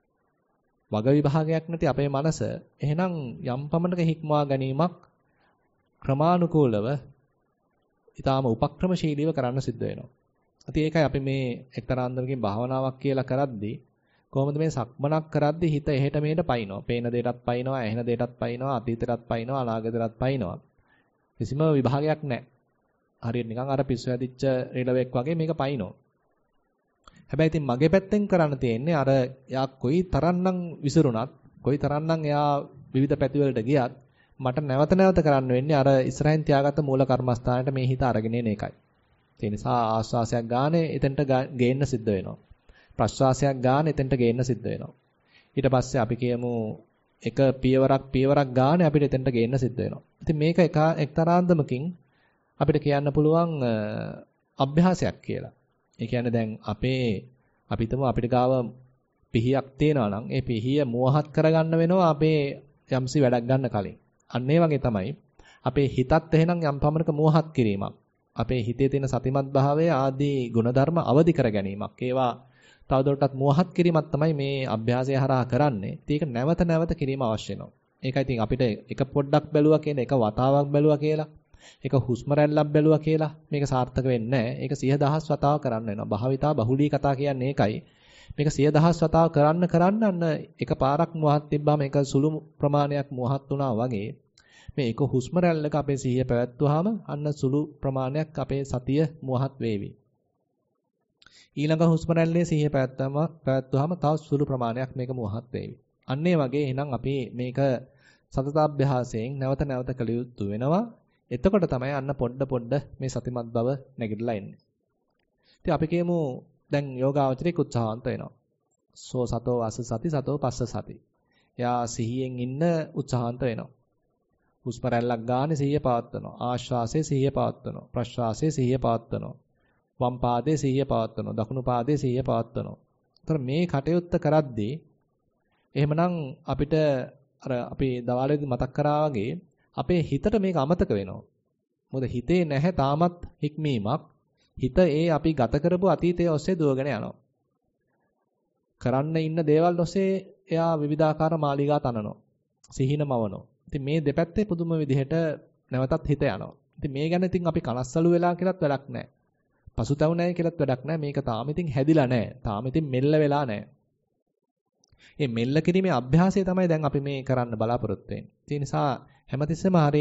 වග විභාගයක් නැති අපේ මනස එහෙනම් යම් පමණක හික්මවා ගැනීමක් ක්‍රමානුකූලව ඊටාම උපක්‍රමශීලීව කරන්න සිද්ධ වෙනවා. ඉතින් ඒකයි අපි මේ එක්තරා අන්දමකින් භාවනාවක් කියලා කරද්දී කොහොමද මේ සක්මනක් කරද්දී හිත එහෙට මෙහෙට පයින්නවා. පේන දෙයටත් පයින්නවා, ඇහෙන දෙයටත් පයින්නවා, අතීතයටත් පයින්නවා, අනාගතයටත් පයින්නවා. කිසිම විභාගයක් නැහැ. හරියට නිකන් අර පිස්සු හැදිච්ච රිලෙවෙක් වගේ මේක පයින්නවා. හැබැයි ඉතින් මගේ පැත්තෙන් කරන්න තියෙන්නේ අර යා කොයි තරම්නම් විසිරුණත්, කොයි තරම්නම් එයා විවිධ පැතිවලට ගියත් මට නැවත නැවත කරන්න වෙන්නේ අර ඉස්සරහින් තියාගත්ත මූල කර්මස්ථානයට මේ හිත අරගෙන එන එකයි. ඒ නිසා ආස්වාසයක් ගානේ එතෙන්ට ගේන්න සිද්ධ වෙනවා. ප්‍රස්වාසයක් ගානේ එතෙන්ට ගේන්න සිද්ධ වෙනවා. ඊට පස්සේ අපි කියමු එක පියවරක් ගානේ අපිට එතෙන්ට ගේන්න සිද්ධ වෙනවා. ඉතින් මේක එක්තරාන්දමකින් අපිට කියන්න පුළුවන් අභ්‍යාසයක් කියලා. ඒ කියන්නේ දැන් අපිටම අපිට ගාව පිහියක් තියෙනවා නම් ඒ පිහිය මෝහත් කරගන්න වෙනවා අපේ යම්සි වැඩක් ගන්න කලින්. අන්න ඒ වගේ තමයි අපේ හිතත් එහෙනම් යම් පමණක මෝහත් කිරීමක්. අපේ හිතේ තියෙන සතිමත් භාවය ආදී ගුණධර්ම අවදි කර ගැනීමක්. ඒවා තවදුරටත් මෝහත් කිරීමක් තමයි මේ අභ්‍යාසය හරහා කරන්නේ. ඒක නැවත නැවත කිරීම අවශ්‍ය වෙනවා. ඒකයි ඉතින් අපිට එක පොඩ්ඩක් බැලුවා කියන එක වතාවක් බැලුවා කියලා ඒක හුස්ම රැල්ලක් බැලුවා කියලා මේක සාර්ථක වෙන්නේ නැහැ. ඒක 100,000 වතාවක් කරන්න වෙනවා. භාවිතා බහුලී කතා කියන්නේ ඒකයි. මේක 100,000 වතාවක් කරන්න අන්න එකපාරක් මොහත් තිබ්බාම ඒක සුළු ප්‍රමාණයක් මොහත් වුණා වගේ මේ එක හුස්ම රැල්ලක අපේ සිහිය පැවැත්වුවාම අන්න සුළු ප්‍රමාණයක් අපේ සතිය මොහත් වේවි. ඊළඟ හුස්ම රැල්ලේ සිහිය පැවැත්වුවාම තව සුළු ප්‍රමාණයක් මේක මොහත් වේවි. අන්න ඒ වගේ එහෙනම් අපි මේක සතතාභ්‍යාසයෙන් නැවත නැවත කළ යුතු වෙනවා. එතකොට තමයි අන්න පොඩ මේ සතිමත් බව නැගිටලා එන්නේ. ඉතින් අපි කියමු දැන් යෝගාවචරයේ උත්සාහන්ත වෙනවා. සෝ සතෝ අස සති සතෝ පස්ස සති. එයා සිහියෙන් ඉන්න උත්සාහන්ත වෙනවා. හුස්ම රැල්ලක් ගානේ සිහිය පවත්වනවා. ආශ්වාසයේ සිහිය පවත්වනවා. ප්‍රශ්වාසයේ සිහිය පවත්වනවා. වම් පාදයේ සිහිය පවත්වනවා. දකුණු පාදයේ සිහිය පවත්වනවා. ඒතර මේ කටයුත්ත කරද්දී එහෙමනම් අපිට අර අපි දවාලේදී මතක් කරා වගේ අපේ හිතට මේක අමතක වෙනවා. මොකද හිතේ නැහැ තාමත් හික්මීමක්. හිත ඒ අපි ගත කරපු අතීතයේ ඔස්සේ දුවගෙන යනවා. කරන්න ඉන්න දේවල් ඔස්සේ එයා විවිධාකාර මාලිගා තනනවා. සිහින මවනවා. ඉතින් මේ දෙපැත්තේ පුදුම විදිහට නැවතත් හිත යනවා. ඉතින් මේ ගැන ඉතින් අපි කනස්සලු වෙලා කියලාත් වැඩක් නැහැ. පසුතැවුණයි කියලාත් වැඩක් නැහැ. මේක තාම ඉතින් හැදිලා නැහැ. තාම ඉතින් මෙල්ල වෙලා නැහැ. මේ මෙල්ල කිරීමේ අභ්‍යාසය තමයි දැන් අපි මේ කරන්න බලාපොරොත්තු වෙන්නේ. ඒ නිසා හැමතිස්සෙම හරි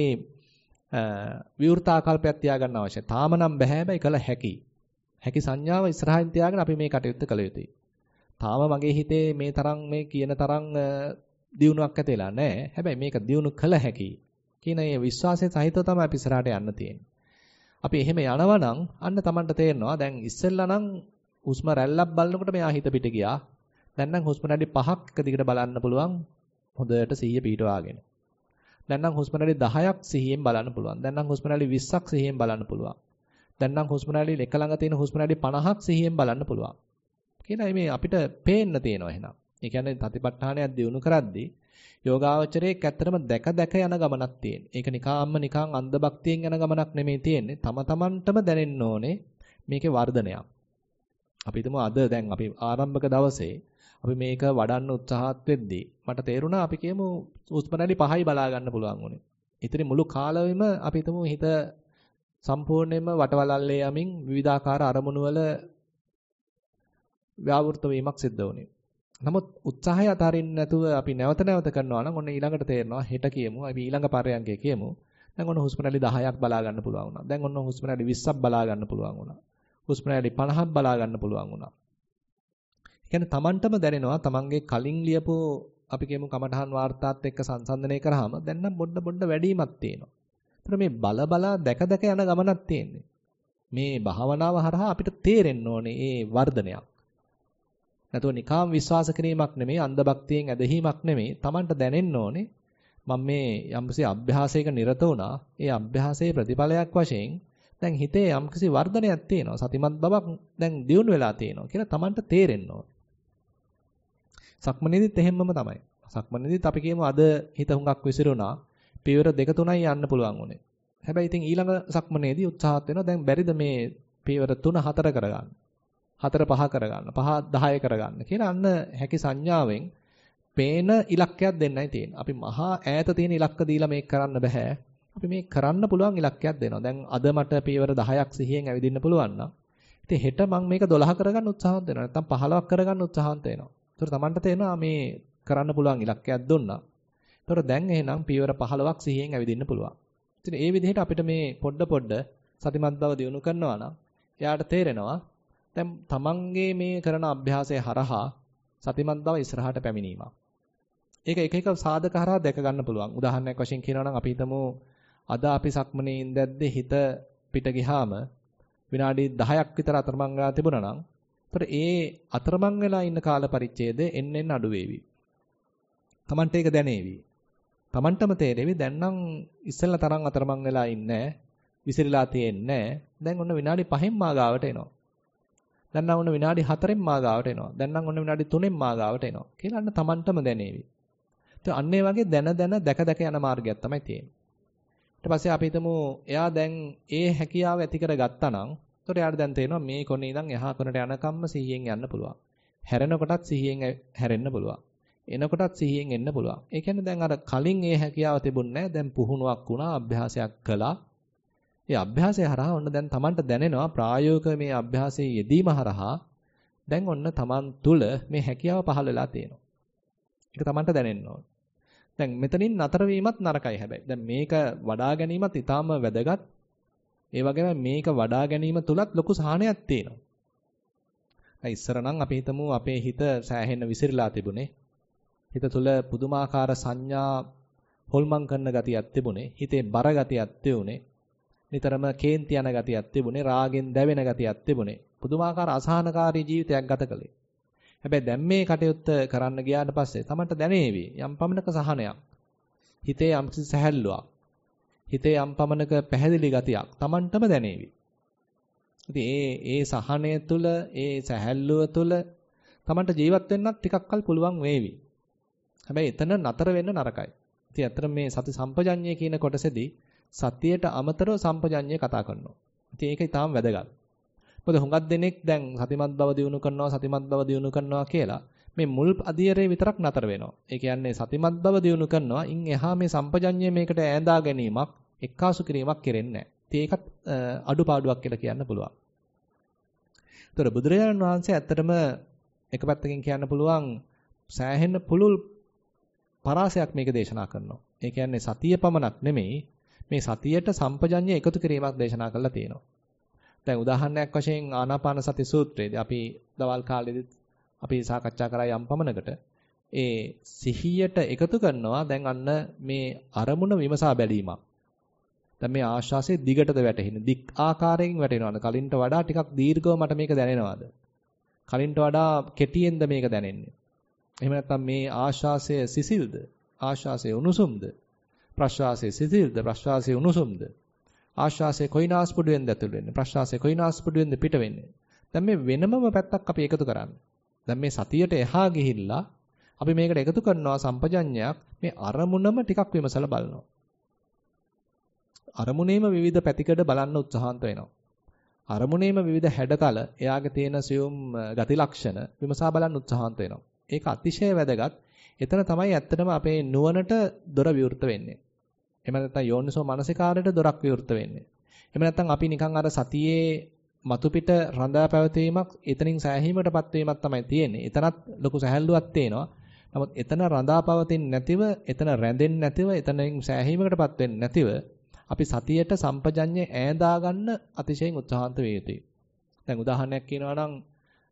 විවෘතාකල්පයක් තියාගන්න අවශ්‍යයි. තාම නම් බෑ හැබැයි කළ හැකි. හැකි සංඥාව ඉස්සරහින් තියාගෙන අපි මේ කටයුත්ත කළ යුතුයි. තාම මගේ හිතේ මේ තරම් මේ කියන තරම් දියුණුවක් ඇතිලා නැහැ. හැබැයි මේක දියුණු කළ හැකි. කියන මේ විශ්වාසය සහිතව තමයි අපි ඉස්සරහට යන්න තියෙන්නේ. අපි එහෙම යනවා නම් අන්න Tamanට තේරෙනවා දැන් ඉස්සෙල්ලා නම් හුස්ම රැල්ලක් බලනකොට මෙයා හිත පිට ගියා. දැන් නම් හුස්ම රැලි 5ක් එක දිගට බලන්න පුළුවන්. හොඳට සිහිය පිටවාගෙන. දැන් නම් හුස්ම රැලි 10ක් සිහියෙන් බලන්න පුළුවන්. දැන් නම් හුස්ම රැලි 20ක් සිහියෙන් බලන්න පුළුවන්. දැන් නම් හුස්ම රැලි එක ළඟ තියෙන හුස්ම රැලි 50ක් සිහියෙන් බලන්න පුළුවන්. කියනයි මේ අපිට පේන්න තියෙනවා එහෙනම්. ඒ කියන්නේ තතිපට්ඨානයක් දිනු කරද්දී යෝගාවචරයේ ඇත්තටම දැක යන ගමනක් තියෙන. ඒක නිකන් අන්ධ භක්තියෙන් යන ගමනක් නෙමෙයි තියෙන්නේ. තම තමන්ටම දැනෙන්න ඕනේ මේකේ වර්ධනයක්. අපි හිතමු අද දැන් අපි ආරම්භක දවසේ අපි මේක වඩන්න උත්සාහත් වෙද්දී මට තේරුණා අපි කියමු හුස්ම රැලි 5යි බලා ගන්න පුළුවන් උනේ. ඉතින් මුළු කාලෙම අපි හිතමු හිත සම්පූර්ණයෙන්ම වටවලල්ලේ යමින් විවිධාකාර අරමුණු වල ව්‍යවෘත වීමක් සිද්ධ වුණේ. නමුත් උත්සාහය අතාරින්න නැතුව අපි නැවත කරනවා නම් ඔන්න ඊළඟට තේරෙනවා හෙට කියමු අපි ඊළඟ පරයන්කේ කියමු. දැන් ඔන්න හුස්ම රැලි 10ක් බලා ගන්න පුළුවන් වුණා. දැන් ඔන්න හුස්ම රැලි 20ක් බලා ගන්න පුළුවන් වුණා. හුස්ම රැලි 50ක් බලා ගන්න පුළුවන් වුණා. කියන්නේ Tamanටම දැනෙනවා Tamanගේ කලින් ලියපු අපි කියමු කමඨහන් වාර්තාත් එක්ක සංසන්දනය කරාම දැන් නම් පොඩ වැඩිමක් තියෙනවා. ඒතර මේ බල දැක යන ගමනක් තියෙන්නේ. මේ භාවනාව හරහා අපිට තේරෙන්න ඕනේ ඒ වර්ධනයක්. නැතුව නිකාම් විශ්වාස කිරීමක් නෙමෙයි අන්ධ භක්තියෙන් ඇදහිීමක් නෙමෙයි. Tamanට දැනෙන්න ඕනේ මම මේ යම්කිසි අභ්‍යාසයක නිරත වුණා. ඒ අභ්‍යාසයේ ප්‍රතිඵලයක් වශයෙන් දැන් හිතේ යම්කිසි වර්ධනයක් තියෙනවා. සතිමත් බවක් දැන් දියුණු වෙලා තියෙනවා කියලා Tamanට තේරෙන්න ඕනේ. සක්මනේදිත් එහෙම්මම තමයි. සක්මනේදිත් අපි කියමු අද හිත හුඟක් විසිරුණා. පියවර 2 3යි යන්න පුළුවන් උනේ. හැබැයි ඉතින් ඊළඟ සක්මනේදී උත්සාහත් වෙනවා දැන් බැරිද මේ පියවර 3 4 කරගන්න. 4 5 කරගන්න. 5 10 කරගන්න කියලා අන්න හැකි සංඥාවෙන් පේන ඉලක්කයක් දෙන්නයි තියෙන්නේ. අපි මහා ඈත තියෙන ඉලක්ක දීලා මේක කරන්න බෑ. අපි මේක කරන්න පුළුවන් ඉලක්කයක් දෙනවා. දැන් අද මට පියවර 10ක් සිහියෙන් ඇවිදින්න පුළුවන් නම් ඉතින් හෙට මම මේක 12 කරගන්න උත්සාහවත් වෙනවා. නැත්නම් 15ක් කරගන්න උත්සාහවත් වෙනවා. ඒතර Tamanට තේරෙනවා මේ කරන්න පුළුවන් ඉලක්කයක් දුන්නා. ඒතර දැන් එහෙනම් පියවර 15ක් සිහියෙන් ඇවිදින්න පුළුවන්. ඉතින් ඒ විදිහට අපිට මේ පොඩ සතිමත් බව දියුණු කරනවා නම් එයාට තේරෙනවා දැන් Tamanගේ මේ කරන අභ්‍යාසය හරහා සතිමත් බව ඉස්සරහට පැමිණීමක්. ඒක එක සාධක හරහා දැක ගන්න පුළුවන්. උදාහරණයක් වශයෙන් කියනවා නම් අපි හිතමු අද අපි සක්මනේ ඉඳද්දී හිත පිට ගියාම විනාඩි 10ක් විතර අතරමං වෙලා තිබුණා නම් ඒතර ඒ අතරමං වෙලා ඉන්න කාල පරිච්ඡේදය එන්න අඩු වේවි. Tamanට ඒක දැනේවි. Tamanටම තේරෙවි දැන් නම් ඉස්සෙල්ලා තරම් අතරමං වෙලා ඉන්නේ විසිරලා තියෙන්නේ දැන් ඔන්න විනාඩි 5න් මා ගාවට එනවා. දැන් නම් ඔන්න විනාඩි 4න් මා ගාවට එනවා. දැන් නම් ඔන්න විනාඩි 3න් මා ගාවට එනවා. කියලා අන්න Tamanටම දැනේවි. ඒත් අන්න ඒ වගේ දැක යන මාර්ගයක් තමයි තියෙන්නේ. ඊට පස්සේ අපි හිතමු එයා දැන් ඒ හැකියාව ඇති කරගත්තා නම් එතකොට එයාට දැන් තේරෙනවා මේ කොනේ ඉඳන් එහා කොනට යනකම්ම සිහියෙන් යන්න පුළුවන්. හැරෙනකොටත් සිහියෙන් හැරෙන්න පුළුවන්. එනකොටත් සිහියෙන් එන්න පුළුවන්. ඒ කියන්නේ දැන් අර කලින් ඒ හැකියාව තිබුණේ නැහැ. දැන් පුහුණුවක් වුණා, අභ්‍යාසයක් කළා. ඒ අභ්‍යාසය හරහා ඔන්න දැන් Tamanට දැනෙනවා ප්‍රායෝගික මේ අභ්‍යාසයේ යෙදීම හරහා දැන් ඔන්න Taman තුල මේ හැකියාව පහළ වෙලා තියෙනවා. ඒක Tamanට දැනෙන්න ඕන. දැන් මෙතනින් නතර වීමත් නරකයි හැබැයි. දැන් මේක වඩා ගැනීමත් ඊටාම වැදගත්. ඒ වගේම මේක වඩා ගැනීම තුලත් ලොකු සහනයක් තියෙනවා. දැන් ඉස්සර නම් අපි හිතමු අපේ හිත සෑහෙන විසිරලා තිබුණේ. හිත තුල පුදුමාකාර සංඥා හොල්මන් කරන ගතියක් තිබුණේ. හිතේ බර ගතියක් තිබුණේ. නිතරම කේන්ති යන ගතියක් තිබුණේ. රාගෙන් දැවෙන ගතියක් තිබුණේ. පුදුමාකාර අසහනකාරී ජීවිතයක් ගත කළේ. හැබැයි දැන් මේ කටයුත්ත කරන්න ගියාට පස්සේ තමන්ට දැනේවි යම් පමණක සහනයක්. හිතේ යම්කිසි සැහැල්ලුවක්. හිතේ යම් පමණක පැහැදිලි ගතියක් තමන්ටම දැනේවි. ඉතින් ඒ සහනය තුළ ඒ සැහැල්ලුව තුළ තමන්ට ජීවත් වෙන්නත් ටිකක් කල් පුළුවන් වේවි. හැබැයි එතන නතර වෙන්න නරකයි. ඉතින් අතර මේ සති සම්පජඤ්ඤය කියන කොටසේදී සතියට අමතරව සම්පජඤ්ඤය කතා කරනවා. ඉතින් ඒක ඊටාම් වැදගත්. මොකද හුඟක් දෙනෙක් දැන් සතිමත් බව දිනු කරනවා කියලා මේ මුල් අධීරේ විතරක් නතර වෙනවා. ඒ කියන්නේ සතිමත් බව දිනු කරනවා. ඉන් එහා මේ සම්පජඤ්ඤය මේකට ඈඳා ගැනීමක් එක්කාසු කිරීමක් කෙරෙන්නේ නැහැ. ඒකත් අඩුපාඩුවක් කියලා කියන්න පුළුවන්. ඒතර බුදුරජාණන් වහන්සේ ඇත්තටම එක පැත්තකින් කියන්න පුළුවන් සෑහෙන පුළුල් පරාසයක් මේක දේශනා කරනවා. ඒ කියන්නේ සතිය පමණක් නෙමෙයි මේ සතියට සම්පජඤ්ඤය එකතු කිරීමක් දේශනා කරලා තියෙනවා. දැන් උදාහරණයක් වශයෙන් ආනාපාන සති සූත්‍රයේදී අපි දවල් කාලේදී අපි සාකච්ඡා කරා යම් පමණකට ඒ සිහියට එකතු කරනවා දැන් අන්න මේ අරමුණ විමසා බැලීමක්. දැන් මේ ආශ්වාසයේ දිගටද වැටෙන්නේ දික් ආකාරයෙන් වැටෙනවද කලින්ට වඩා ටිකක් දීර්ඝව මට මේක දැනෙනවද කලින්ට වඩා කෙටියෙන්ද මේක දැනෙන්නේ එහෙම නැත්නම් මේ ආශ්වාසය සිසිල්ද ආශ්වාසය උණුසුම්ද ප්‍රශ්වාසය සිසිල්ද ප්‍රශ්වාසය උණුසුම්ද ආශ්වාසය කොයි නාස්පුඩුවෙන්ද ඇතුල් වෙන්නේ ප්‍රශ්වාසය කොයි නාස්පුඩුවෙන්ද පිට වෙන්නේ දැන් මේ වෙනමම පැත්තක් අපි එකතු කරන්නේ දැන් මේ සතියට එහා ගිහිල්ලා අපි මේකට එකතු කරනවා සම්පජඤ්ඤයක් මේ අරමුණම ටිකක් විමසලා බලනවා අරමුණේම විවිධ පැතිකඩ බලන්න උත්සාහන්ත වෙනවා අරමුණේම විවිධ හැඩතල එයාගේ තියෙන සියුම් ගති ලක්ෂණ විමසා බලන්න උත්සාහන්ත වෙනවා ඒක අතිශය වැදගත් එතන තමයි ඇත්තටම අපේ නුවණට දොර විවෘත වෙන්නේ එහෙම නැත්නම් යෝනිසෝ මනසිකාරයට දොරක් විවෘත වෙන්නේ එහෙම නැත්නම් අපි නිකන් අර සතියේ මතු පිට රඳා පැවතීමක් එතනින් සෑහීමකටපත් වීමක් තමයි තියෙන්නේ. එතනත් ලොකු සැහැල්ලුවක් තියෙනවා. නමුත් එතන රඳා පවතින්නේ නැතිව, එතන රැඳෙන්නේ නැතිව, එතනින් සෑහීමකටපත් වෙන්නේ නැතිව අපි සතියට සම්පජඤ්ඤය ඈඳා ගන්න අතිශයින් උත්සාහන්ත වේ යුතුයි. දැන් උදාහරණයක් කියනවා නම්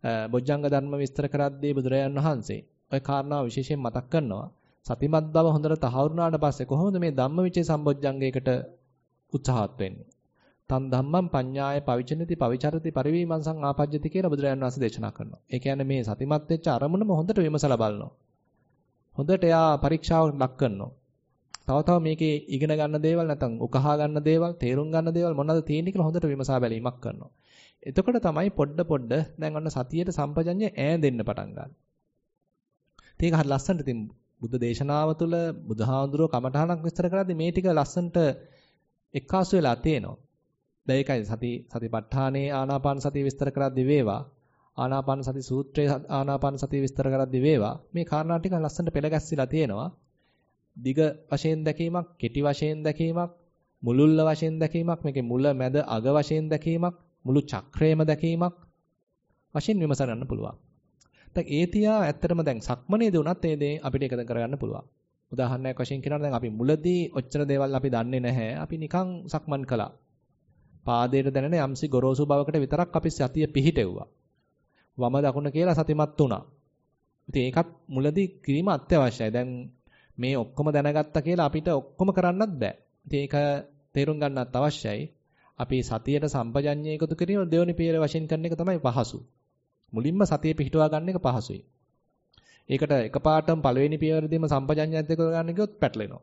බොජ්ජංග ධර්ම විස්තර කරද්දී බුදුරජාන් වහන්සේ ওই කාරණාව විශේෂයෙන් මතක් කරනවා. සතිමත් බව හොඳට තහවුරු වුණාට පස්සේ කොහොමද මේ ධම්මවිචේ සම්බොජ්ජංගයකට උත්සාහත් වෙන්නේ? තන් ධම්මං පඤ්ඤාය පවිචනති පවිචරති පරිවීමංසං ආපජ්ජති කියලා බුදුරජාන් වහන්සේ දේශනා කරනවා. ඒ කියන්නේ මේ සතිමත් වෙච්ච අරමුණම හොඳට විමසලා බලනවා. හොඳට එයා පරීක්ෂාවට ලක් කරනවා. තව මේකේ ඉගෙන ගන්න දේවල් නැත්නම් උකහා ගන්න දේවල්, තේරුම් ගන්න දේවල් මොනවද තියෙන්නේ කියලා හොඳට විමසා බැලීමක් කරනවා. එතකොට තමයි පොඩ දැන් ඔන්න සතියේට සම්පජඤ්ඤය ඈඳෙන්න පටන් ගන්න. ඒක හරි ලස්සනට ඉතින් බුද්ධ දේශනාව තුළ බුදුහාඳුරෝ කමඨහනක් විස්තර කරද්දී මේ ටික ලස්සනට එක්කාසු වෙලා තියෙනවා. දැන් ඒකයි සතිපට්ඨානේ ආනාපාන සතිය විස්තර කරද්දී වේවා ආනාපාන සති සූත්‍රයේ ආනාපාන සතිය විස්තර කරද්දී වේවා මේ කාරණා ටික ලස්සනට පෙළගැස්සිලා තියෙනවා. දිග වශයෙන් දැකීමක්, කෙටි වශයෙන් දැකීමක්, මුලුල්ල වශයෙන් දැකීමක්, මේකේ මුල මැද අග වශයෙන් දැකීමක්, මුළු චක්‍රයම දැකීමක් වශයෙන් විමස ගන්න පුළුවන්. දැන් ඒ තියා ඇත්තටම දැන් සක්මනේදී උනත් ඒ දේ අපිට එකද කරගන්න පුළුවන්. උදාහරණයක් වශයෙන් කියනවා දැන් අපි මුලදී ඔච්චර දේවල් අපි දන්නේ නැහැ. අපි නිකන් සක්මන් කළා. පාදයට දැනෙන යම්සි ගොරෝසු බවකට විතරක් අපි සතිය පිහිටෙව්වා. වම දකුණ කියලා සතිමත් වුණා. ඉතින් ඒකත් මුලදී කිරීම අත්‍යවශ්‍යයි. දැන් මේ ඔක්කොම දැනගත්තා කියලා අපිට ඔක්කොම කරන්නත් බෑ. ඉතින් ඒක තේරුම් ගන්නත් අවශ්‍යයි. අපි සතියට සම්පජඤ්ඤය එකතු කිරීම දෙවෙනි පියවර වශයෙන් කරන එක තමයි පහසු. මුලින්ම සතිය පිහිටුවා ගන්න එක පහසුයි. ඒකට එකපාරටම පළවෙනි පියවරදීම සම්පජඤ්ඤයත් එක්ක ගන්න ගියොත් පැටලෙනවා.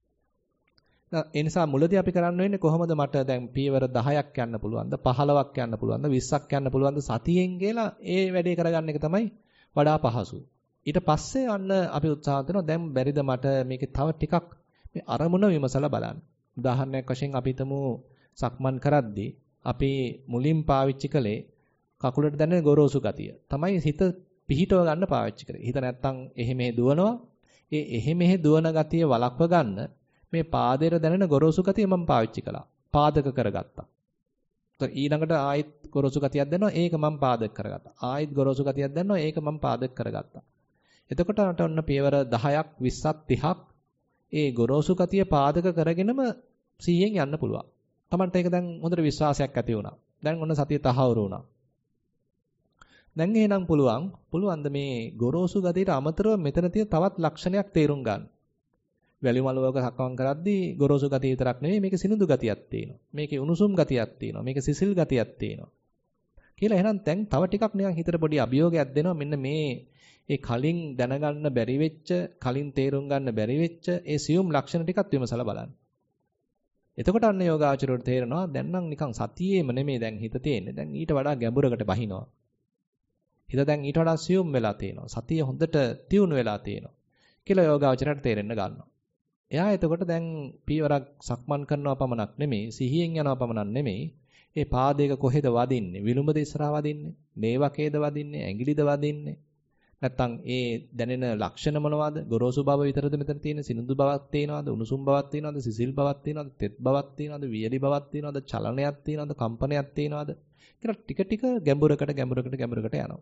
ඒ නිසා මුලදී අපි කරන්න වෙන්නේ කොහොමද මට දැන් පියවර 10ක් යන්න පුළුවන්ද 15ක් යන්න පුළුවන්ද 20ක් යන්න පුළුවන්ද සතියෙන් කියලා ඒ වැඩේ කරගන්න එක තමයි වඩා පහසු. ඊට පස්සේ අන්න අපි උත්සාහ කරනවා දැන් බැරිද මට මේකේ තව ටිකක් මේ අරමුණ විමසලා බලන්න. උදාහරණයක් වශයෙන් අපි හිතමු සක්මන් කරද්දී අපි මුලින් පාවිච්චි කළේ කකුලට දැනෙන ගොරෝසු ගතිය. තමයි හිත පිහිටව ගන්න පාවිච්චි කරේ. හිත නැත්තම් එහෙ මෙහෙ දුවනවා. ඒ එහෙ මෙහෙ දුවන ගතිය වළක්ව ගන්න මේ පාදයට දැනෙන ගොරෝසු ගතිය මම පාවිච්චි කළා. පාදක කරගත්තා. ඊළඟට ආයෙත් ගොරෝසු ගතියක් දැනෙනවා. ඒක මම පාදක කරගත්තා. ආයෙත් ගොරෝසු ගතියක් දැනෙනවා. ඒක මම පාදක කරගත්තා. එතකොට අට ඔන්න පියවර 10ක් 20ක් 30ක් ඒ ගොරෝසු ගතිය පාදක කරගෙනම 100න් යන්න පුළුවන්. Tamanට ඒක දැන් හොඳට විශ්වාසයක් ඇති වුණා. දැන් ඔන්න සතිය තහවුරු වුණා. දැන් එහෙනම් පුළුවන්ද මේ ගොරෝසු ගතියට අමතරව මෙතන තියෙන තවත් ලක්ෂණයක් තේරුම් ගන්න. වැලි මලුවක සක්මන් කරද්දී ගොරෝසු ගතිය විතරක් නෙවෙයි මේකේ සිනිඳු ගතියක් තියෙනවා. මේකේ උණුසුම් ගතියක් තියෙනවා. මේකේ සිසිල් ගතියක් තියෙනවා. කියලා එහෙනම් දැන් තව ටිකක් නිකන් හිතට පොඩි අභියෝගයක් දෙනවා. මෙන්න මේ ඒ කලින් දැනගන්න බැරි වෙච්ච, කලින් තේරුම් ගන්න බැරි වෙච්ච ඒ සියුම් ලක්ෂණ ටිකත් විමසලා බලන්න. එතකොට අන්න යෝගාචරයට තේරෙනවා දැන් නම් නිකන් සතියේම නෙමෙයි දැන් හිත තියෙන්නේ. දැන් ඊට වඩා ගැඹුරකට බහිනවා. හිත දැන් ඊට වඩා සියුම් වෙලා තියෙනවා. සතිය හොඳට තියුණු වෙලා තියෙනවා. කියලා යෝගාචරයට තේරෙන්න ගන්නවා. එයා එතකොට දැන් පීවරක් සක්මන් කරනවා පමණක් නෙමෙයි, සිහියෙන් යනවා පමණක් නෙමෙයි. ඒ පාදයක කොහෙද වදින්නේ? විලුඹද ඉස්සරහා වදින්නේ? නේවකේද වදින්නේ? ඇඟිලිද වදින්නේ? නැත්තම් ඒ දැනෙන ලක්ෂණ මොනවද? ගොරෝසු බව විතරද මෙතන තියෙන්නේ? සිනිඳු බවක් තියෙනවද? උණුසුම් බවක් තියෙනවද? සිසිල් බවක් තියෙනවද? තෙත් බවක් තියෙනවද? වියලි බවක් තියෙනවද? චලනයක් තියෙනවද? කම්පනයක් තියෙනවද? කියලා ටික ගැඹුරකට යනවා.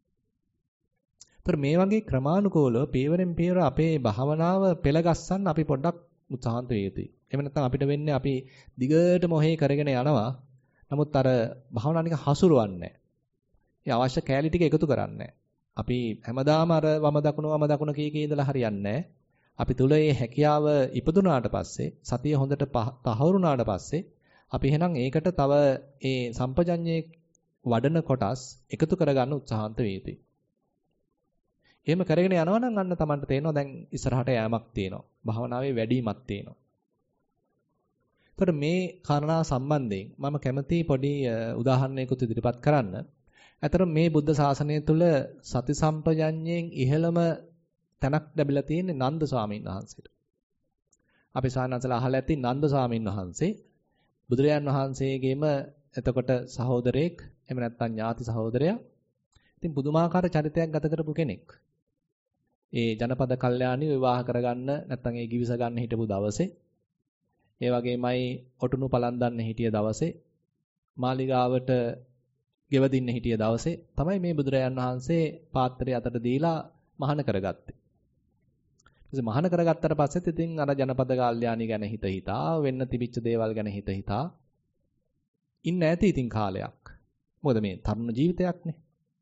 මේ වගේ ක්‍රමානුකූලව පියවරෙන් පියවර අපේ භාවනාව පෙළගස්සන්න අපි පොඩ්ඩක් උත්සාහන්ත වෙ යුතුයි. එහෙම නැත්නම් අපිට වෙන්නේ අපි දිගටම ඔහේ කරගෙන යනවා. නමුත් අර භාවනාව නිකන් හසුරවන්නේ නැහැ. ඒ අවශ්‍ය කැලී ටික එකතු කරන්නේ අපි හැමදාම අර වම දකුණ කී ඉඳලා හරියන්නේ නැහැ. අපි තුල මේ හැකියාව ඉපදුනාට පස්සේ සතිය හොඳට තහවුරුනාට පස්සේ අපි එහෙනම් ඒකට තව ඒ සම්පජඤ්ඤයේ වඩන කොටස් එකතු කරගන්න උත්සාහන්ත වෙ යුතුයි. එහෙම කරගෙන යනවා නම් අන්න Tamanට තේරෙනවා දැන් ඉස්සරහට යෑමක් තියෙනවා. භාවනාවේ වැඩිමක් තියෙනවා. එතකොට මේ කාරණා සම්බන්ධයෙන් මම කැමති පොඩි උදාහරණයකට ඉදිරිපත් කරන්න. අතන මේ බුද්ධ ශාසනය තුළ සති සම්පජඤ්ඤයෙන් ඉහළම තැනක් ලැබිලා තියෙන්නේ නන්ද ස්වාමීන් වහන්සේට. අපි සානසලා අහලා ඇති නන්ද ස්වාමීන් වහන්සේ බුදුරජාන් වහන්සේගේම එතකොට සහෝදරයෙක් එහෙම නැත්නම් ඥාති සහෝදරයා. ඉතින් පුදුමාකාර චරිතයක් ගත කරපු කෙනෙක්. ඒ ජනපද කල්යාණි විවාහ කරගන්න නැත්නම් ඒ ගිවිස ගන්න හිටපු දවසේ ඒ වගේමයි ඔටුනු පලන්දන්න හිටිය දවසේ මාලිගාවට ගෙවදින්න හිටිය දවසේ තමයි මේ බුදුරජාන් වහන්සේ පාත්‍රය අතට දීලා මහාන කරගත්තේ. ඊට මහාන කරගත්තට පස්සෙත් ඉතින් අර ජනපද කල්යාණි ගැන හිතා වෙන්න තිබිච්ච දේවල් ගැන හිතා ඉන්න ඇති ඉතින් කාලයක්. මොකද මේ තරුණ ජීවිතයක්නේ.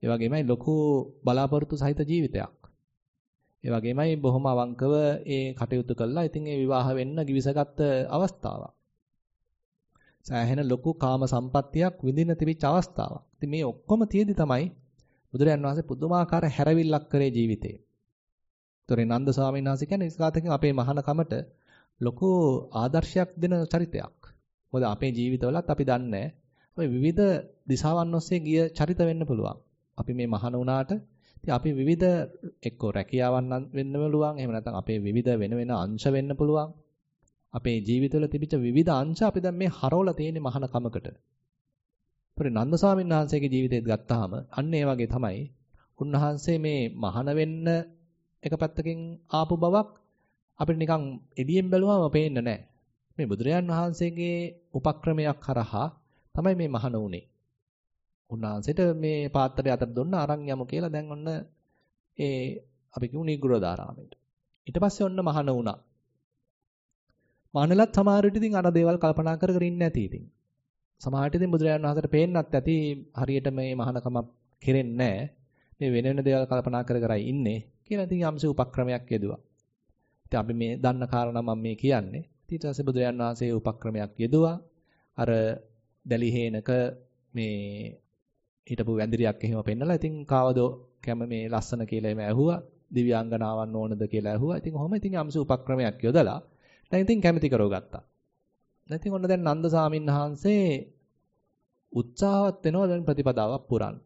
ඒ වගේමයි ලොකු බලාපොරොත්තු සහිත ජීවිතයක්. ඒ වගේමයි බොහොම අවංකව ඒ කටයුතු කළා. ඉතින් ඒ විවාහ වෙන්න givisගත් අවස්ථාවක්. සෑහෙන ලොකු කාම සම්පත්තියක් විඳින්න තිබිච්ච අවස්ථාවක්. ඉතින් මේ ඔක්කොම තියෙදි තමයි බුදුරජාන් වහන්සේ පුදුමාකාර හැරවිල්ලක් කරේ ජීවිතේ. ඒතොරේ නන්ද ස්වාමීන් වහන්සේ කියන්නේ ඉස්ලාතකින් අපේ මහානකමට ලොකු ආදර්ශයක් දෙන චරිතයක්. මොකද අපේ ජීවිතවලත් අපි දන්නේ ඔය විවිධ දිශාවන් ඔස්සේ ගිය චරිත වෙන්න පුළුවන්. අපි මේ මහාන වුණාට ඉතින් අපි විවිධ එක්කෝ රැකියාවන් වෙන්න පුළුවන්. එහෙම නැත්නම් අපේ විවිධ වෙන වෙන අංශ වෙන්න පුළුවන්. අපේ ජීවිතවල තිබිච්ච විවිධ අංශ අපි දැන් මේ හරවලා තියෙන්නේ මහානකමකට. ඒතොරේ නන්ද ස්වාමීන් වහන්සේගේ ජීවිතයත් ගත්තාම අන්න ඒ වගේ තමයි. උන්වහන්සේ මේ මහාන වෙන්න එක පැත්තකින් ආපු බවක් අපිට නිකන් එළියෙන් බැලුවම පේන්නේ නැහැ. මේ බුදුරජාන් වහන්සේගේ උපක්‍රමයක් කරහා තමයි මේ මහාන උනේ. උන්වහන්සේට මේ පාත්‍රය අතට දුන්න අරන් යමු කියලා දැන් ඔන්න ඒ අපි කියමු නිග්‍රෝධාරාමයට. ඊට පස්සේ ඔන්න මහාන වුණා. මහානලත් සමහර විට ඉතින් අර දේවල් කල්පනා කර කර ඉන්නේ නැති ඉතින්. සමහර විට ඉතින් බුදුරජාණන් වහන්සේට පේන්නත් ඇති හරියට මේ මහානකම කෙරෙන්නේ නැහැ. මේ වෙන වෙන දේවල් කල්පනා කර කරයි ඉන්නේ කියලා ඉතින් යම්සේ උපක්‍රමයක් යෙදුවා. ඉතින් අපි මේ දන්න කාරණා මම මේ කියන්නේ. ඊට පස්සේ බුදුරජාණන් වහන්සේ උපක්‍රමයක් යෙදුවා. අර දැලිහේනක මේ හිටපු වැඳිරියක් එහෙම පෙන්නලා ඉතින් කාවද කැම මේ ලස්සන කියලා එම ඇහුවා. දිව්‍යාංගනාවන් ඕනද කියලා ඇහුවා. ඉතින් ඔහොම ඉතින් යම්සේ උපක්‍රමයක් යොදලා දැන් ඉතින් කැමති කරව ගත්තා. නැතිනම් ඔන්න දැන් නන්ද සාමින් වහන්සේ උත්සාහවත් වෙනවා දැන් ප්‍රතිපදාවක් පුරන්න.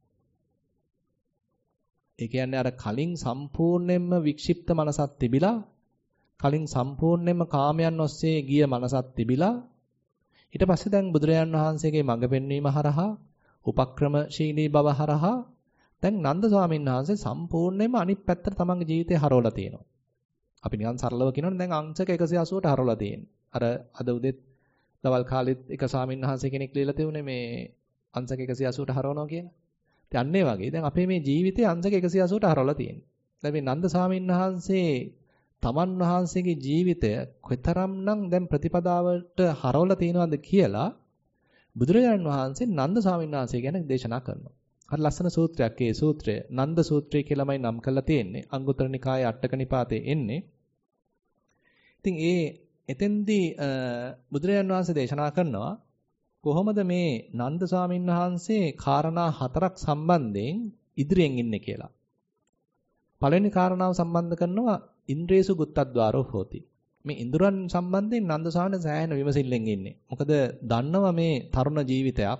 ඒ කියන්නේ අර කලින් සම්පූර්ණයෙන්ම වික්ෂිප්ත මනසක් තිබිලා කලින් සම්පූර්ණයෙන්ම කාමයන් ඔස්සේ ගිය මනසක් තිබිලා ඊට පස්සේ දැන් බුදුරජාන් වහන්සේගේ මඟ පෙන්වීම හරහා උපක්‍රමශීලී බව හරහා දැන් නන්ද ස්වාමීන් වහන්සේ සම්පූර්ණයෙන්ම අනිත් පැත්තට තමන්ගේ ජීවිතේ හරවලා තියෙනවා. අපි නිකන් සරලව කියනවනේ දැන් අංශක 180ට හරවලා තියෙන්නේ. අර අද උදේත් දවල් කාලෙත් එක ස්වාමීන් වහන්සේ කෙනෙක් ලියලා තියුනේ මේ අංශක 180ට හරවනවා කියලා. ඉතින් අන්න ඒ වගේ දැන් අපේ මේ ජීවිතේ අංශක 180ට හරවලා තියෙන්නේ. දැන් මේ නන්ද ස්වාමීන් වහන්සේ තමන් වහන්සේගේ ජීවිතය කොතරම්නම් දැන් ප්‍රතිපදාවට හරවලා තියෙනවද කියලා බුදුරජාණන් වහන්සේ නන්ද ස්වාමීන් වහන්සේ ගැන දේශනා කරනවා. හරි ලස්සන සූත්‍රයක්. ඒ සූත්‍රය නන්ද සූත්‍රය කියලාමයි නම් කරලා තියෙන්නේ. අංගුත්තර නිකායේ අටක නිපාතේ එන්නේ. ඉතින් එතෙන්දී බුදුරජාණන් වහන්සේ දේශනා කරනවා කොහොමද මේ නන්ද ස්වාමීන් වහන්සේ කාරණා හතරක් සම්බන්ධයෙන් ඉදිරියෙන් ඉන්නේ කියලා. පළවෙනි කාරණාව සම්බන්ධ කරනවා ඉන්ද්‍රේසු ගුත්තද්වාරෝ හෝති. මේ ඉන්ද්‍රයන් සම්බන්ධයෙන් නන්ද ස්වාමීන් සෑහෙන විමසිල්ලෙන් ඉන්නේ. මොකද දන්නවා මේ තරුණ ජීවිතයක්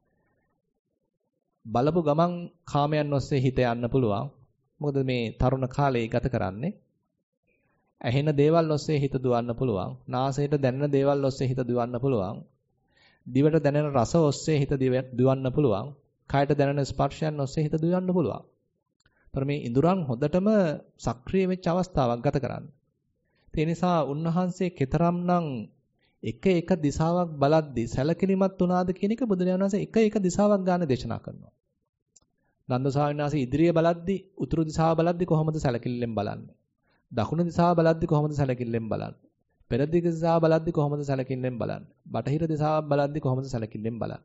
බලපු ගමන් කාමයන් ඔස්සේ හිත යන්න පුළුවන්. මොකද මේ තරුණ කාලේ ගත කරන්නේ ඇහෙන දේවල් ඔස්සේ හිත දුවන්න පුළුවන්. නාසයට දැනෙන දේවල් ඔස්සේ හිත දුවන්න පුළුවන්. දිවට දැනෙන රස ඔස්සේ හිත දුවන්න පුළුවන්. කයට දැනෙන ස්පර්ශයන් ඔස්සේ හිත දුවන්න පුළුවන්. ඒතර මේ ඉඳුරන් හොඳටම සක්‍රිය වෙච්ච අවස්ථාවක් ගත කරන්නේ. ඒ නිසා උන්වහන්සේ කෙතරම්නම් එක දිශාවක් බලද්දී සැලකිලිමත් වුණාද කියන එක බුදුරජාණන් වහන්සේ එක දිශාවක් ගන්න දේශනා කරනවා. නන්ද ස්වාමීන් වහන්සේ ඉදිරිය බලද්දී උතුරු දිශාව බලද්දී කොහොමද සැලකිල්ලෙන් බලන්නේ? දකුණු දිශාව බලද්දී කොහොමද සැලකිල්ලෙන් බලන්නේ? පෙරදිග දිශාව බලද්දී කොහොමද සැලකිල්ලෙන් බලන්නේ? බටහිර දිශාව බලද්දී කොහොමද සැලකිල්ලෙන් බලන්නේ?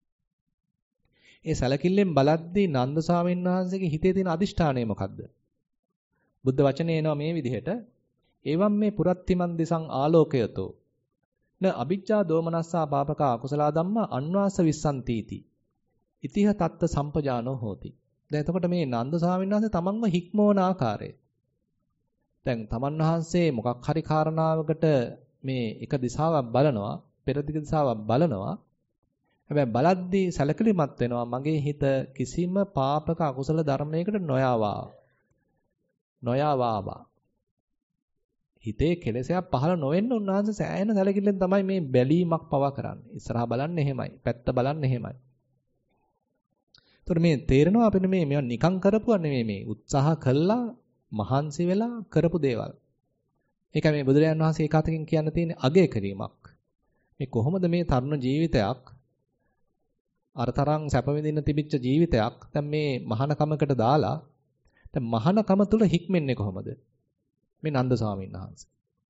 ඒ සැලකිල්ලෙන් බලද්දී නන්ද ස්වාමීන් වහන්සේගේ හිතේ තියෙන අදිෂ්ඨානය මොකද්ද? බුද්ධ වචනේ එනවා මේ විදිහට. එවම් මේ පුරත්තිමන් දිසං ආලෝකයතෝ න අ비ජ්ජා දෝමනස්සා පාපකා අකුසලා ධම්මා අන්වාස විස්සන්තිති. ඉතිහ තත්ත සම්පජානෝ හෝති. දැන් එතකොට මේ නන්ද ස්වාමීන් වහන්සේ තමන්ව හික්මවන ආකාරය. දැන් තමන් වහන්සේ මොකක් හරි කාරණාවකට මේ එක දිශාවක් බලනවා, පෙරදිග දිශාවක් බලනවා. හැබැයි බලද්දී සැලකිලිමත් වෙනවා මගේ හිත කිසිම පාපක අකුසල ධර්මයකට නොයාවා. හිතේ කෙලෙසයක් පහළ නොවෙන්න උන්වහන්සේ සෑහෙන සැලකිල්ලෙන් තමයි මේ බැලීමක් පවා කරන්නේ. ඉස්සරහා බලන්නේ එහෙමයි. පැත්ත බලන්නේ එහෙමයි. ඒතකොට මේ තේරෙනවා අපිට මේවා නිකන් කරපුවා නෙමෙයි මේ උත්සාහ කළා මහන්සි වෙලා කරපු දේවල්. ඒකයි මේ බුදුරජාණන් වහන්සේ ඒකාතකින් කියන්න තියෙන අගය කිරීමක්. මේ කොහොමද මේ තරුණ ජීවිතයක් අරතරන් සැප විඳින්න තිබිච්ච ජීවිතයක් දැන් මේ මහානකමකට දාලා දැන් මහානකම තුල හික්මෙන්නේ කොහොමද? මේ නන්ද ස්වාමීන් වහන්සේ.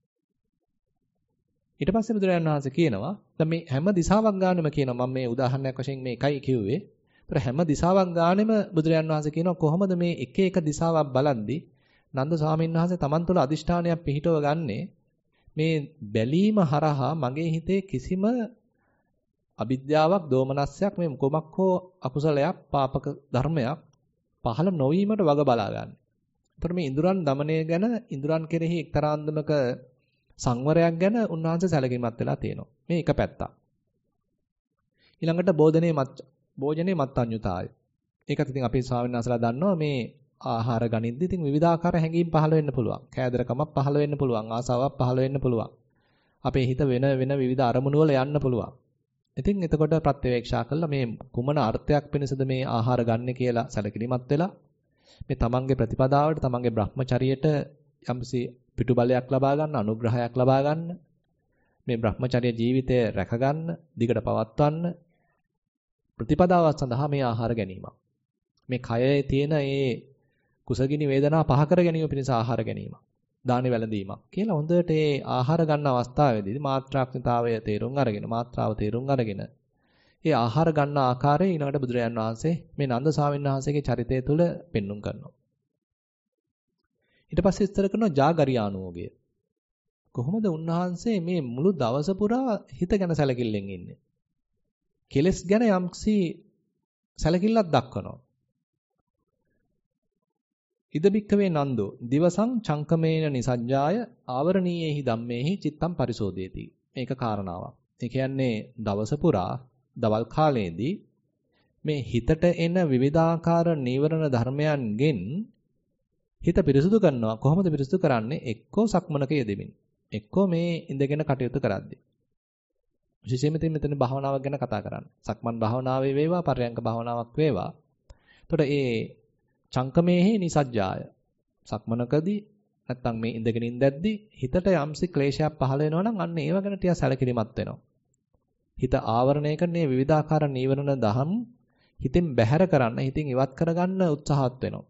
ඊට පස්සේ බුදුරජාණන් වහන්සේ කියනවා දැන් මේ හැම දිශාවක් ගන්නෙම කියනවා මම මේ උදාහරණයක් වශයෙන් මේ එකයි කිව්වේ. ඒතර හැම දිශාවක් ගානෙම බුදුරජාන් වහන්සේ කියනවා කොහොමද මේ එක එක දිශාවක් බලද්දී නන්ද ස්වාමීන් වහන්සේ Taman තුළ අදිෂ්ඨානයක් පිහිටව ගන්නේ මේ බැලීම හරහා මගේ හිතේ කිසිම අවිද්‍යාවක් දෝමනස්සයක් මේ කොමක් හෝ අකුසලයක් පාපක ධර්මයක් පහළ නොවීමට වග බලා ගන්න. ඒතර මේ ඉඳුරන් দমনය ගැන ඉඳුරන් කෙරෙහි එක්තරා අන්දමක සංවරයක් ගැන උන්වහන්සේ සැලකිලිමත් වෙලා තියෙනවා. මේ එක පැත්තක්. ඊළඟට භෝජනේ මත්ඤ්‍යතාවය. ඒකත් ඉතින් අපේ ස්වාමීන් වහන්සේලා දන්නවා මේ ආහාර ගනිද්දී ඉතින් විවිධාකාර හැඟීම් පහළ වෙන්න පුළුවන්. කෑදරකමක් පහළ වෙන්න පුළුවන්. ආසාවක් පහළ වෙන්න පුළුවන්. අපේ හිත වෙන විවිධ අරමුණු වල යන්න පුළුවන්. ඉතින් එතකොට ප්‍රත්‍යවේක්ෂා කළා මේ කුමන අර්ථයක් වෙනසද මේ ආහාර ගන්න කියලා සැලකිලිමත් වෙලා මේ තමන්ගේ ප්‍රතිපදාවට තමන්ගේ Brahmacharyaට යම්සි පිටුබලයක් ලබා ගන්න අනුග්‍රහයක් ලබා ගන්න මේ Brahmacharya ජීවිතය රැක ගන්න දිගට පවත්වන්න ප්‍රතිපදාවක් සඳහා මේ ආහාර ගැනීම. මේ කයේ තියෙන ඒ කුසගිනි වේදනා පහ කර ගැනීම පිණිස ආහාර ගැනීම. දානි වැළඳීමක් කියලා හොඳට ඒ ආහාර ගන්න අවස්ථාවේදී මාත්‍රාඥතාවය තේරුම් අරගෙන මාත්‍රාව තේරුම් අරගෙන ඒ ආහාර ගන්න ආකාරය ඊළඟට බුදුරජාන් වහන්සේ මේ නන්ද ස්වාමීන් වහන්සේගේ චරිතය තුළ පෙන්눔 කරනවා. ඊට පස්සේ විස්තර කරනවා ජාගරියානුෝගය. කොහොමද උන්වහන්සේ මේ මුළු දවස පුරා හිත ගැන සැලකිල්ලෙන් ඉන්නේ? කෙලස් ගැන යම්කිසි සැලකිල්ලක් දක්වනවා. ඉද බික්කවේ නන්දෝ දිවසං චංකමේන නිසජ්ජාය ආවරණීයේහි ධම්මේහි චිත්තම් පරිසෝදේති. මේක කාරණාවක්. ඒ කියන්නේ දවස පුරා දවල් කාලයේදී මේ හිතට එන විවිධාකාර නීවරණ ධර්මයන්ගෙන් හිත පිරිසුදු කරනවා. කොහොමද පිරිසුදු කරන්නේ? එක්කෝ සක්මනක යෙදෙමින්. එක්කෝ මේ ඉඳගෙන කටයුතු කරද්දී. විශේෂයෙන්ම මෙතන භාවනාවක් ගැන කතා කරන්නේ. සක්මන් භාවනාවේ වේවා පරයන්ක භාවනාවක් වේවා. එතකොට ඒ චංකමේහි නිසජ්ජාය සක්මනකදී නැත්තම් මේ ඉඳගෙන ඉඳද්දී හිතට යම්සි ක්ලේශයක් පහළ වෙනවා නම් අන්න ඒව ගැන ටිකක් සැලකිලිමත් වෙනවා. හිත ආවරණය කරන මේ විවිධාකාර නීවරණ දහම් හිතෙන් බැහැර කරන්න, හිතින් ඉවත් කරගන්න උත්සාහත් වෙනවා.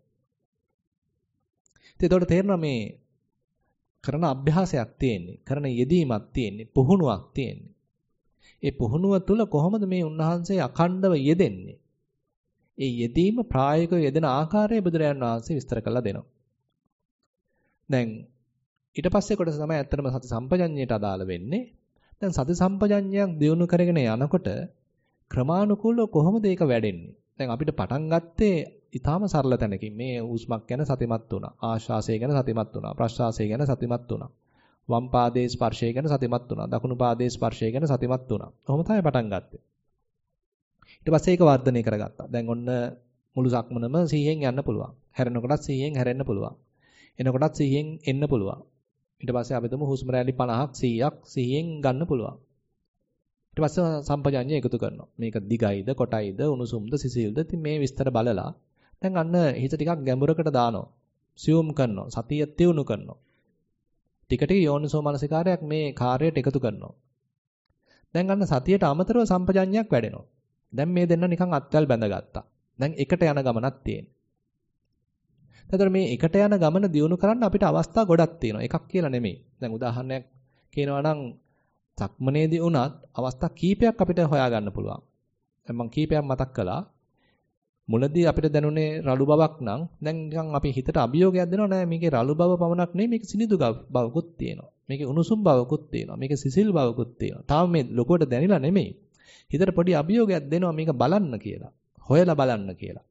ඒතකොට තේරෙනවා මේ කරන අභ්‍යාසයක් තියෙන්නේ, කරන යෙදීමක් තියෙන්නේ, පුහුණුවක් තියෙන්නේ. ඒ පුහුණුව තුළ කොහොමද මේ උන්වහන්සේ අඛණ්ඩව යෙදෙන්නේ? ඒ යෙදීම ප්‍රායෝගිකව යෙදෙන ආකාරය බුදුරජාන් වහන්සේ විස්තර කරලා දෙනවා. දැන් ඊට පස්සේ කොටස තමයි ඇත්තටම සති සම්පජඤ්ඤයට අදාළ වෙන්නේ. දැන් සති සම්පජඤ්ඤයක් දියුණු කරගෙන යනකොට ක්‍රමානුකූලව කොහොමද ඒක වැඩෙන්නේ? දැන් අපිට පටන් ගත්තේ ඊටාම සරල තැනකින්. මේ හුස්මක් ගැන සතිමත් වුණා. ආශ්වාසය ගැන සතිමත් වුණා. ප්‍රශ්වාසය ගැන සතිමත් වුණා. වම් පාදයේ ස්පර්ශය ගැන සතිමත් වුණා. දකුණු පාදයේ ස්පර්ශය ගැන සතිමත් වුණා. කොහොම තමයි පටන් ගත්තේ. ඊට පස්සේ ඒක වර්ධනය කරගත්තා. දැන් ඔන්න මුළු සක්මනම 100න් යන්න පුළුවන්. හැරෙනකොටත් 100න් හැරෙන්න පුළුවන්. එනකොටත් 100න් එන්න පුළුවන්. ඊට පස්සේ අපි තුමු හුස්ම රැලි 50ක් 100ක් 100න් ගන්න පුළුවන්. ඊට පස්සේ සම්පජඤ්ඤය එකතු කරනවා. මේක දිගයිද, කොටයිද, උණුසුම්ද, සිසිල්ද? ඉතින් මේ විස්තර බලලා දැන් අන්න හිත ටිකක් ගැඹුරකට දානවා. සියුම් කරනවා. සතිය තියුණු කරනවා. ටික ටික යෝනිසෝ මනසිකාරයක් මේ කාර්යයට එකතු කරනවා. දැන් අන්න සතියට අමතරව සම්පජඤ්ඤයක් වැඩෙනවා. දැන් මේ දෙන්න නිකන් අත්වැල් බැඳගත්තා. දැන් එකට යන ගමනක් තියෙනවා. එතකොට මේ එකට යන ගමන දියුණු කරන්න අපිට අවස්ථා ගොඩක් තියෙනවා. එකක් කියලා නෙමෙයි. දැන් උදාහරණයක් කියනවා නම් සක්මනේදී වුණත් අවස්ථා කීපයක් අපිට හොයාගන්න පුළුවන්. දැන් මම කීපයක් මතක් කළා. මුලදී අපිට දැනුනේ රළු බවක් නම් දැන් නිකන් අපි හිතට අභියෝගයක් දෙනවා නෑ මේකේ රළු බව පමණක් නෙමෙයි මේක සිනිඳු බවකුත් තියෙනවා. මේකේ උණුසුම් බවකුත් තියෙනවා. මේකේ සිසිල් බවකුත් තියෙනවා. තාම මේ ලොකුවට දැනෙලා නෙමෙයි. හිතට පොඩි අභියෝගයක් දෙනවා මේක බලන්න කියලා. හොයලා බලන්න කියලා.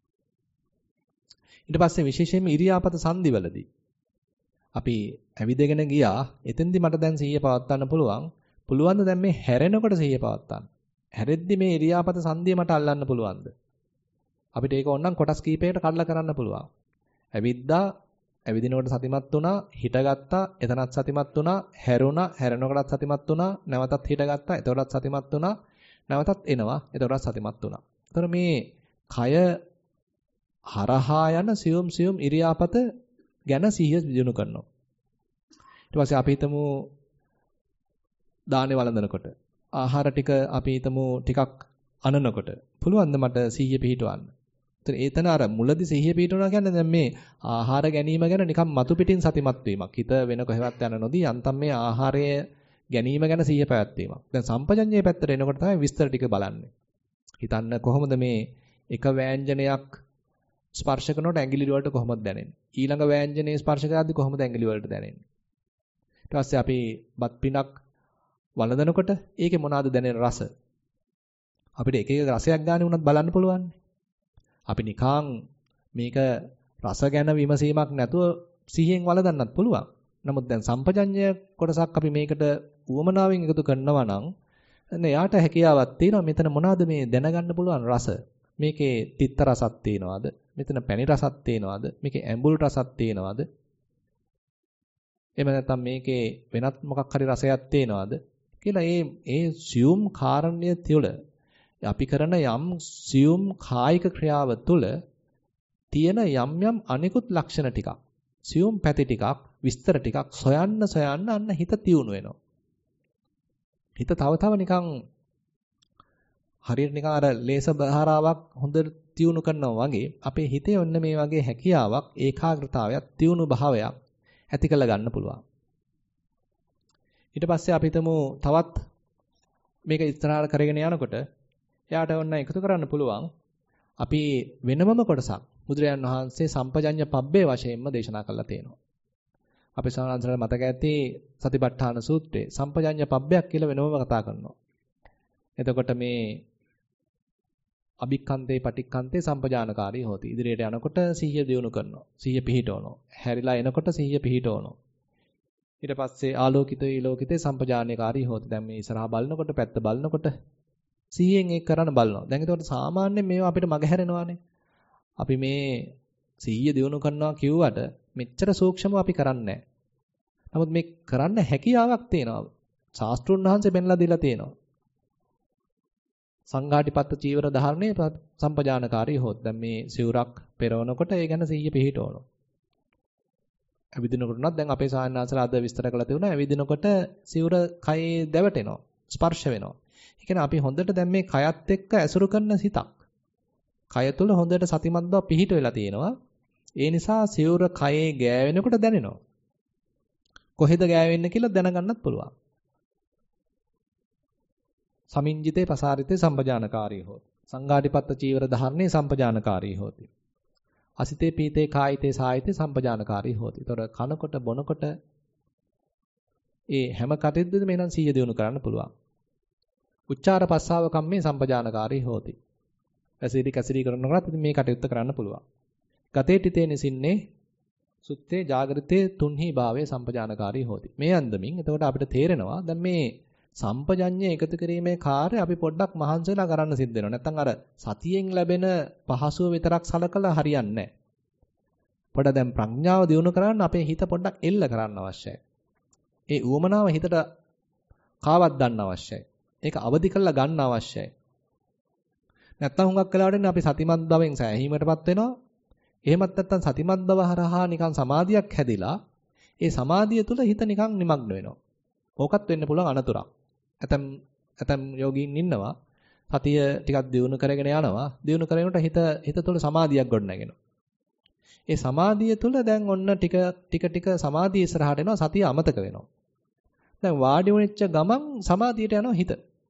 ඊට පස්සේ විශේෂයෙන්ම ඉරියාපත සංදිවලදී අපි ඇවිදගෙන ගියා. එතෙන්දි මට දැන් සිහිය පවත්වන්න පුළුවන්. පුළුවන් ද දැන් මේ හැරෙනකොට සිහිය පවත්වන්න. හැරෙද්දි මේ ඉරියාපත සංදිය මට අල්ලන්න පුළුවන්ද? අපිට ඒක ඕනනම් කොටස් කීපයකට කඩලා කරන්න පුළුවන්. ඇවිද්දා, ඇවිදිනකොට සතිමත් වුණා, හිටගත්තා, එතනත් සතිමත් වුණා, හැරුණා, හැරෙනකොටත් සතිමත් වුණා, නැවතත් හිටගත්තා, එතකොටත් සතිමත් වුණා, නැවතත් එනවා, එතකොටත් සතිමත් වුණා. ඒතර මේ කය හරහා යන සියුම් ඉරියාපත ගැන සිහිය දිනු කරනවා. ඊට පස්සේ අපි හිතමු දානේ වළඳනකොට ආහාර ටික අපි හිතමු ටිකක් අනනකොට පුළුවන් ද මට සිහිය පිහිටවන්න. ඒතන අර මුලදී සිහිය පිහිටවනවා කියන්නේ දැන් මේ ආහාර ගැනීම ගැන නිකන් මතු පිටින් සතිමත් වීමක්. හිත වෙන කොහෙවත් යන නොදී යන්තම් මේ ආහාරය ගැනීම ගැන සිහිය පැවැත්වීමක්. දැන් සම්පජඤ්ඤයේ පැත්තට එනකොට තමයි විස්තර ටික බලන්නේ. හිතන්න කොහොමද මේ එක ව්‍යංජනයක් ස්පර්ශ කරනකොට ඇඟිලි වලට කොහොමද දැනෙන්නේ? ඊළඟ ව්‍යංජනයේ ස්පර්ශ කරද්දී කොහොමද ඇඟිලි වලට දැනෙන්නේ? ඊට පස්සේ අපි බත් පිනක් වළඳනකොට ඒකේ මොනවාද දැනෙන රස? අපිට එක එක රසයක් ගන්න උනත් බලන්න පුළුවන්. අපි නිකං මේක රස ගැන විමසීමක් නැතුව සිහියෙන් වළඳන්නත් පුළුවන්. නමුත් දැන් සම්පජඤ්ඤය කොටසක් අපි මේකට උවමනාවෙන් එකතු කරනවා නම් එයාට හැකියාවක් තියෙනවා මෙතන මොනවද මේ දැනගන්න පුළුවන් රස. මේකේ තිත්ත රසක් තියෙනවද? මෙතන පැණි රසක් තියෙනවද? මේකේ ඇඹුල් රසක් තියෙනවද? එහෙම නැත්නම් මේකේ වෙනත් මොකක් හරි රසයක් තියෙනවද? කියලා ඒ සියුම් කාරණ්‍ය තුළ අපි කරන යම් සියුම් කායික ක්‍රියාව තුළ තියෙන යම් අනිකුත් ලක්ෂණ ටිකක් සියුම් පැති ටිකක් විස්තර ටිකක් සොයන්න අන්න හිත තියුණු වෙනවා. හිත තව නිකන් හරියට නිකන් අර ලේස බහාරාවක් හොඳට තියුණු කරනවා වගේ අපේ හිතේ ඔන්න මේ වගේ හැකියාවක් ඒකාග්‍රතාවයක් තියුණු භාවයක් ඇති කරලා ගන්න පුළුවන්. ඊට පස්සේ අපි හිතමු තවත් මේක ඉස්සරහට කරගෙන යනකොට එයාට ඔන්න එකතු කරන්න පුළුවන් අපි වෙනමම කොටසක් බුදුරජාන් වහන්සේ සම්පජඤ්ඤ පබ්බේ වශයෙන්ම දේශනා කළා තියෙනවා. අපි සාමාන්‍යයෙන් මතක ඇති සතිපට්ඨාන සූත්‍රයේ සම්පජඤ්ඤ පබ්බයක් කියලා වෙනමම කතා කරනවා. එතකොට මේ අභික්ඛන්තේ පටික්ඛන්තේ සම්පජානකාරී හොති. ඉදිරියට යනකොට සිහිය දියුණු කරනවා. සිහිය පිහිටවනවා. හැරිලා එනකොට සිහිය පිහිටවනවා. ඊට පස්සේ ආලෝකිතේ ඊලෝකිතේ සම්පජානකාරී හොති. දැන් මේ ඉස්සරහා බලනකොට පැත්ත බලනකොට සිහියෙන් ඒක කරන්න බලනවා. දැන් ඒකට සාමාන්‍යයෙන් මේවා අපිට මගහැරෙනවානේ. අපි මේ සිහිය දියුණු කරනවා කිව්වට මෙච්චර සූක්ෂමව අපි කරන්නේ නමුත් මේ කරන්න හැකියාවක් තියෙනවා. ශාස්ත්‍රුන් වහන්සේ පෙන්ලා දීලා තියෙනවා. සංඝාටිපත්ත චීවර ධාරණේ සම්පජානකාරී හොත්. දැන් මේ සිවුරක් පෙරවනකොට ඒ ගැන සිහිය පිහිටවනවා. ඇවිදිනකොට උනත් දැන් අපේ සායනාසලා අද විස්තර කළා තියුණා. ඇවිදිනකොට සිවුර කයේ දැවටෙනවා. ස්පර්ශ වෙනවා. ඒ කියන්නේ අපි හොඳට දැන් මේ කයත් එක්ක ඇසුරු කරන සිතක්. කය තුල හොඳට සතිමත් බව පිහිට වෙලා තියෙනවා. ඒ නිසා සිවුර කයේ ගෑවෙනකොට දැනෙනවා. කොහෙද ගෑවෙන්නේ කියලා දැනගන්නත් පුළුවන්. සමින්ජිතේ පසාරිතේ සම්පජානකාරී හොති. සංඝාටිපත්ත චීවර ධාරණේ සම්පජානකාරී හොති. අසිතේ පීතේ කායිතේ සායිතේ සම්පජානකාරී හොති. ඒතර කනකොට බොනකොට ඒ හැම කටයුත්තෙම මෙන්න සිහිය දිනු කරන්න පුළුවන්. උච්චාර පස්සාව කම්මේ සම්පජානකාරී හොති. ඇසිරි කැසිරි කරනකොට මේ කටයුත්ත කරන්න පුළුවන්. ගතේ ටිතේ නිසින්නේ සුත්තේ ජාගරිතේ තුන්හි භාවයේ සම්පජානකාරී හොති. මේ අන්දමින් එතකොට අපිට තේරෙනවා දැන් මේ සම්පජඤ්ඤය එකතු කිරීමේ කාර්යය අපි පොඩ්ඩක් මහන්සි වෙලා කරන්න සිද්ධ වෙනවා. නැත්නම් අර සතියෙන් ලැබෙන පහසුව විතරක් සලකලා හරියන්නේ නැහැ. පොඩ දැන් ප්‍රඥාව දියුණු කරන්න අපේ හිත පොඩ්ඩක් එල්ල කරන්න අවශ්‍යයි. ඒ උවමනාව හිතට කාවත් ගන්න අවශ්‍යයි. ඒක අවදි කරලා ගන්න අවශ්‍යයි. නැත්නම් හුඟක් වෙලාවට අපි සතිමත් බවෙන් සෑහීමටපත් වෙනවා. එහෙමත් නැත්නම් සතිමත් බව හරහා නිකන් සමාධියක් හැදිලා ඒ සමාධිය තුළ හිත නිකන් නිමග්න වෙනවා. ඕකත් වෙන්න පුළුවන් අනතුරක්. ඇතම් යෝගීන් ඉන්නවා සතිය ටිකක් දියුණු කරගෙන යනවා. දියුණු කරනකොට හිත තුළ සමාධියක් ගොඩනගෙනවා. ඒ සමාධිය තුළ දැන් ඔන්න ටික සමාධිය ඉස්සරහට එනවා සතිය අමතක වෙනවා. දැන් වාඩි වෙච්ච ගමන් සමාධියට යනවා හිත.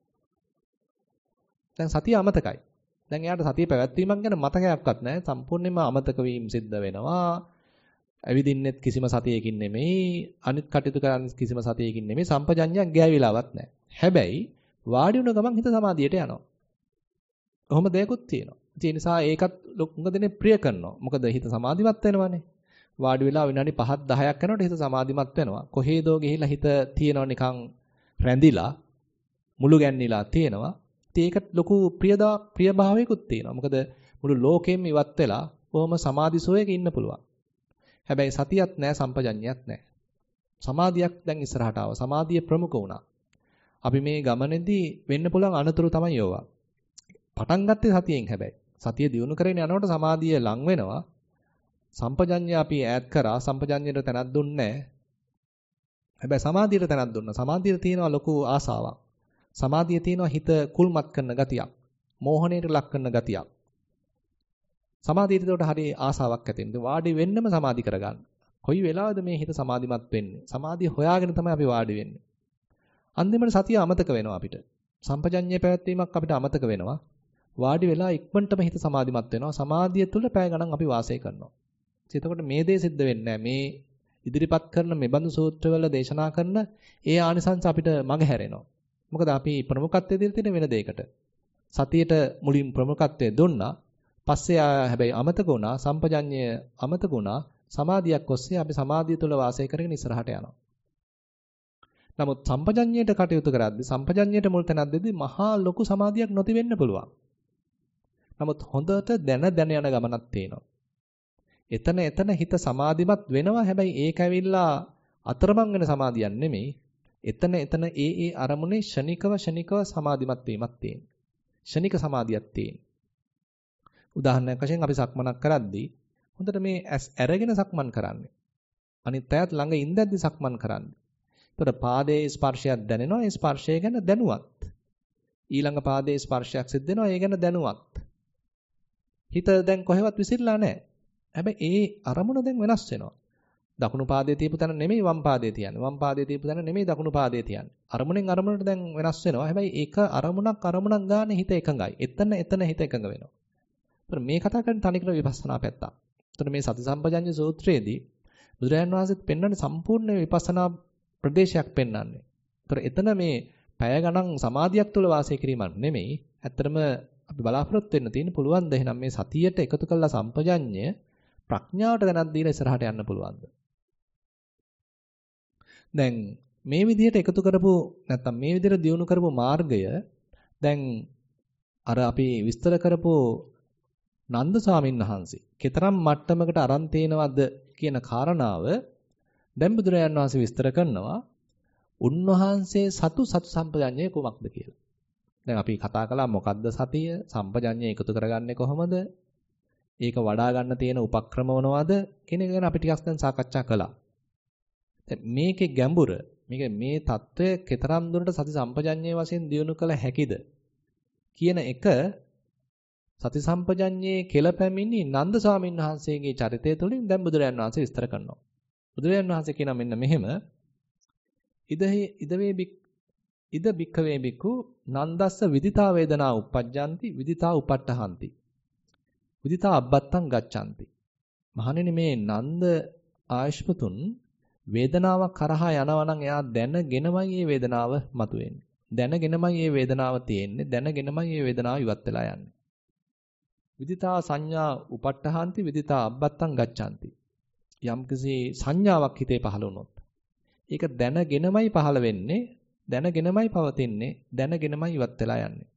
දැන් සතිය අමතකයි. දැන් එයාට සතිය පැවැත්වීමක් ගැන මතකයක්වත් නැහැ. සම්පූර්ණයෙන්ම අමතක වීම සිද්ධ වෙනවා. ඇවිදින්නෙත් කිසිම සතියකින් නෙමෙයි, අනිත් කටයුතු කරන්නේ කිසිම සතියකින් නෙමෙයි, සම්පජඤ්ඤයක් ගෑවිලාවක් නැහැ. හැබැයි වාඩි වුණ ගමන් හිත සමාධියට යනවා. කොහොම දෙයක්වත් තියෙනවා. ඒ නිසා ඒකත් ලොකුම දෙනේ ප්‍රිය කරනවා. මොකද හිත සමාධිමත් වෙනවනේ. වාඩි වෙලා විනාඩි 5ක් 10ක් යනකොට හිත සමාධිමත් වෙනවා. කොහේදෝ ගිහිලා හිත තියෙනවා නිකන් රැඳිලා මුළු ගැන්නිලා තියෙනවා. ඒකට ලොකු ප්‍රියභාවයකුත් තියෙනවා. මොකද මුළු ලෝකෙම ඉවත් වෙලා බොහොම සමාධි සෝයක ඉන්න පුළුවන්. හැබැයි සතියක් නැහැ, සම්පජඤ්ඤයක් නැහැ. සමාධියක් දැන් ඉස්සරහට ආවා. සමාධිය ප්‍රමුඛ වුණා. අපි මේ ගමනේදී වෙන්න පුළුවන් අනතුරු තමයි යෝවා. පටන් ගත්තේ සතියෙන් හැබැයි. සතිය දියුණු කරගෙන යනකොට සමාධිය ලං වෙනවා. සම්පජඤ්ඤය අපි ඈඩ් කරා. සම්පජඤ්ඤයට තැනක් දුන්නේ නැහැ. හැබැයි සමාධියට තැනක් දුන්නා. සමාධියට තියෙනවා ලොකු ආසාවක්. සමාධිය තියෙනවා හිත කුල්මත් කරන ගතියක්. මෝහණයට ලක් කරන ගතියක්. සමාධියට ඒකට හරි ආසාවක් ඇති වෙනවා. වාඩි වෙන්නම සමාධි කරගන්න. කොයි වෙලාවද මේ හිත සමාධිමත් වෙන්නේ? සමාධිය හොයාගෙන තමයි අපි වාඩි වෙන්නේ. අන්තිමට සතිය අමතක වෙනවා අපිට. සම්පජඤ්ඤය පැවැත්වීමක් අපිට අමතක වෙනවා. වාඩි වෙලා ඉක්මනටම හිත සමාධිමත් වෙනවා. සමාධිය තුල පැය ගණන් අපි වාසය කරනවා. එතකොට මේ දේ සිද්ධ වෙන්නේ මේ ඉදිරිපත් කරන මෙබඳු සූත්‍රවල දේශනා කරන ඒ ආනිසංස අපිට මග හැරෙනවා. මොකද අපි ප්‍රමුඛත්වයේ දීලා තියෙන වෙන දෙයකට. සතියට මුලින් ප්‍රමුඛත්වයේ දුන්නා. පස්සේ හැබැයි අමතක වුණා. සම්පජඤ්ඤය අමතක වුණා. සමාධියක් ඔස්සේ අපි සමාධිය තුල වාසය කරගෙන ඉස්සරහට යනවා. නමුත් සම්පජඤ්ඤයට කටයුතු කරද්දී සම්පජඤ්ඤයට මුල් තැනක් දෙද්දී මහා ලොකු සමාධියක් නොති වෙන්න පුළුවන්. නමුත් හොඳට දැන යන ගමනක් තියෙනවා. එතන හිත සමාධිමත් වෙනවා. හැබැයි ඒක ඇවිල්ලා අතරමං වෙන සමාධියක් නෙමෙයි. එතන ඒ අරමුණේ ෂණිකව සමාධිමත් වීමක් තියෙනවා. ෂණික සමාධියක් තියෙනවා. උදාහරණයක් වශයෙන් අපි සක්මනක් කරද්දී හොඳට මේ ඇස් අරගෙන සක්මන් කරන්නේ. අනිත් අයත් ළඟ ඉඳද්දි සක්මන් කරන්නේ. එතකොට පාදයේ ස්පර්ශයක් දැනෙනවා. ඒ ස්පර්ශය ගැන දැනුවත්. ඊළඟ පාදයේ ස්පර්ශයක් සිද්ධ වෙනවා. ඒ ගැන දැනුවත්. හිත දැන් කොහෙවත් විසිරලා නැහැ. හැබැයි ඒ අරමුණ දැන් වෙනස් වෙනවා. දකුණු පාදයේ තියපු තැන නෙමෙයි වම් පාදයේ තියන්නේ. වම් පාදයේ තියපු තැන නෙමෙයි දකුණු පාදයේ තියන්නේ. අරමුණෙන් අරමුණට දැන් වෙනස් වෙනවා. හැබැයි ඒක අරමුණක් ගන්න හිත එකඟයි. එතන හිත එකඟ වෙනවා. ඒතර මේ කතා කරන්නේ තනිකර විපස්සනා පැත්තක්. ඒතර මේ සති සම්පජඤ්ඤ සූත්‍රයේදී බුදුරජාණන් වහන්සේත් පෙන්වන්නේ සම්පූර්ණ විපස්සනා ප්‍රදේශයක් පෙන්වන්නේ. ඒතර එතන මේ පැය ගණන් සමාධියක් තුළ වාසය කිරීමක් නෙමෙයි. ඇත්තටම අපි බලාපොරොත්තු වෙන්න තියෙන පුළුවන් ද එහෙනම් මේ සතියට එකතු කළා සම්පජඤ්ඤය ප්‍රඥාවට දැනක් දීලා ඉස්සරහට යන්න පුළුවන්ද? දැන් මේ විදිහට එකතු කරපු නැත්නම් මේ විදිහට දියුණු කරපු මාර්ගය දැන් අර අපි විස්තර කරපු නන්ද ස්වාමීන් වහන්සේ කතරම් මට්ටමකට අරන් තේනවද කියන කාරණාව දැන් බුදුරජාණන් වහන්සේ විස්තර කරනවා. උන්වහන්සේ සතු සම්පජඤ්ඤය කොමක්ද කියලා. දැන් අපි කතා කළා මොකද්ද සතිය? සම්පජඤ්ඤය එකතු කරගන්නේ කොහොමද? ඒක වඩා ගන්න තියෙන උපක්‍රම මොනවද කියන එක ගැන අපි ටිකක් දැන් සාකච්ඡා කළා. දැන් මේකේ ගැඹුර මේ தত্ত্বය කතරම් දුරට සති සම්පජඤ්ඤයේ වශයෙන් දියුණු කළ හැකිද කියන එක සති සම්පජඤ්ඤයේ කෙලපැමිණි නන්ද ස්වාමීන් වහන්සේගේ චරිතය තුළින් දැන් බුදුරජාණන් වහන්සේ විස්තර කරනවා. බුදුරජාණන් වහන්සේ කියනවා මෙන්න මෙහෙම ඉද බික්ඛවේ බික්ඛු නන්දස්ස විදිතා වේදනා uppajjanti විදිතා උපට්ඨහන්ති විදිතා අබ්බත්තං ගච්ඡanti. මහණෙනි මේ නන්ද ආයෂ්මතුන් වේදනාවක් කරහා යනවා නම් එයා දැනගෙනමයි මේ වේදනාව මතුවෙන්නේ. දැනගෙනමයි මේ වේදනාව තියෙන්නේ. දැනගෙනමයි මේ වේදනාව ඉවත් වෙලා යන්නේ. විදිතා සංඥා උපට්ඨහන්ති විදිතා අබ්බත්තං ගච්ඡanti. යම්කිසි සංඥාවක් හිතේ පහළ වුණොත් ඒක දැනගෙනමයි පහළ වෙන්නේ. දැනගෙනමයි පවතින්නේ. දැනගෙනමයි ඉවත් වෙලා යන්නේ.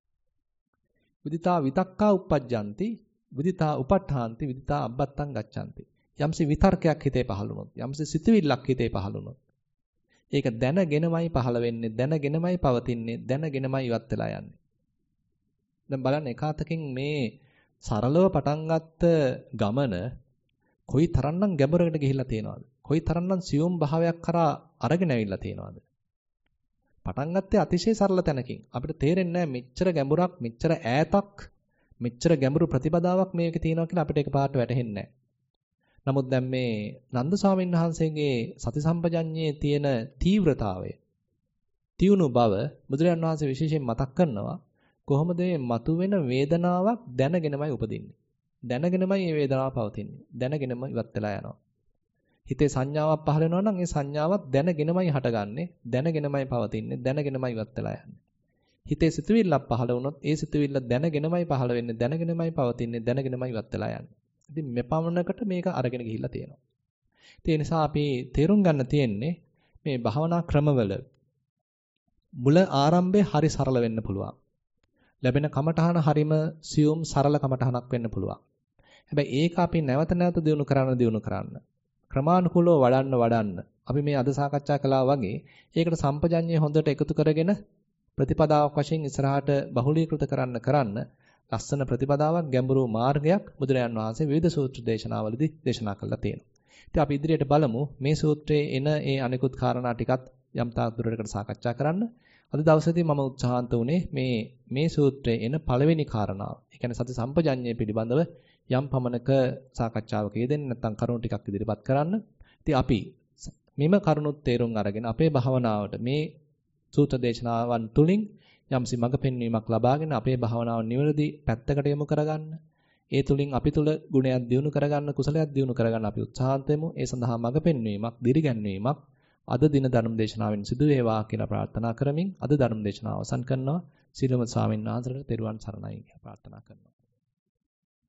විදිතා විතක්කා uppajjanti විදිතා උපට්ඨහන්ති විදිතා අබ්බත්තං ගච්ඡanti. යම්සි විතර්කයක් හිතේ පහළ වුණොත් යම්සි සිතුවිල්ලක් හිතේ පහළ වුණොත් ඒක දැනගෙනමයි පහළ වෙන්නේ. දැනගෙනමයි පවතින්නේ. දැනගෙනමයි ඉවත් වෙලා යන්නේ. දැන් බලන්න එකාතකින් මේ සරලව පටන් ගත්ත ගමන කොයි තරම්නම් ගැඹුරකට ගිහිල්ලා තියෙනවද? කොයි තරම්නම් සියුම් භාවයක් කරා අරගෙන ඇවිල්ලා තියෙනවද? පටන් ගත්තේ අතිශය සරල තැනකින්. අපිට තේරෙන්නේ නැහැ මෙච්චර ගැඹුරක්, මෙච්චර ඈතක්, මෙච්චර ගැඹුරු ප්‍රතිපදාවක් මේකේ තියෙනවා කියලා අපිට එකපාරට වැටහෙන්නේ නැහැ. නමුත් දැන් මේ නන්ද ස්වාමීන් වහන්සේගේ සති සම්පජඤ්ඤයේ තියෙන තීව්‍රතාවය, තියුණු බව බුදුරජාණන් වහන්සේ විශේෂයෙන් මතක් කරනවා. කොහොමද මේ මතුවෙන වේදනාවක් දැනගෙනමයි උපදින්නේ. දැනගෙනමයි මේ වේදනාව පවතින්නේ. දැනගෙනම ඉවත් වෙලා යනවා. හිතේ සංඥාවක් පහළ වෙනවා නම් ඒ සංඥාවත් දැනගෙනමයි හටගන්නේ. දැනගෙනමයි පවතින්නේ. දැනගෙනමයි ඉවත් වෙලා යන්නේ. හිතේ සිතුවිල්ලක් පහළ වුණොත් ඒ සිතුවිල්ල දැනගෙනමයි පහළ වෙන්නේ. දැනගෙනමයි පවතින්නේ. දැනගෙනමයි ඉවත් වෙලා යන්නේ. ඉතින් මෙපමණකට මේක අරගෙන ගිහිල්ලා තියෙනවා. ඒ නිසා අපි තේරුම් ගන්න තියෙන්නේ මේ භාවනා ක්‍රමවල මුල ආරම්භය හරි සරල වෙන්න පුළුවන්. ලැබෙන කමඨහන හරිම සියුම් සරල කමඨහනක් වෙන්න පුළුවන්. හැබැයි ඒක අපි නැවත දියුණු කරන්න ක්‍රමානුකූලව වඩන්න අපි මේ අද සාකච්ඡා කළා වගේ ඒකට සම්පජඤ්ඤය හොඳට එකතු කරගෙන ප්‍රතිපදාවක් වශයෙන් ඉස්සරහට බහුලීකృత කරන්න ලස්සන ප්‍රතිපදාවක් ගැඹුරු මාර්ගයක් බුදුරජාන් වහන්සේ විවිධ සූත්‍ර දේශනාවලදී දේශනා කළා තියෙනවා. ඉතින් අපි ඉදිරියට බලමු මේ සූත්‍රයේ එන ඒ අනිකුත් කාරණා ටිකත් යම් තාක් දුරකට සාකච්ඡා කරන්න. අද දවසේදී මම උත්සාහන්ත වුණේ මේ සූත්‍රයේ එන පළවෙනි කාරණාව. ඒ කියන්නේ සති සම්පජඤ්ඤය පිළිබඳව යම් පමණක සාකච්ඡාවක යෙදෙන්න නැත්නම් කරුණු ටිකක් ඉදිරිපත් කරන්න. ඉතින් අපි මෙම කරුණුත් තේරුම් අරගෙන අපේ භාවනාවට මේ සූත්‍ර දේශනාවන් තුලින් යම්සි මඟ පෙන්වීමක් ලබාගෙන අපේ භාවනාව නිවැරදි පැත්තකට යොමු කරගන්න. ඒ තුලින් අපි තුල ගුණයක් දියුණු කරගන්න, කුසලයක් දියුණු කරගන්න අපි උත්සාහන්ත වෙමු. ඒ සඳහා මඟ පෙන්වීමක්, දිරිගැන්වීමක් අද දින ධර්ම දේශනාවෙන් සිදු වේවා කියලා ප්‍රාර්ථනා කරමින් අද ධර්ම දේශනාව අවසන් කරනවා. සීලම ස්වාමීන් වහන්සේට තෙරුවන් සරණයි කියලා ප්‍රාර්ථනා කරනවා.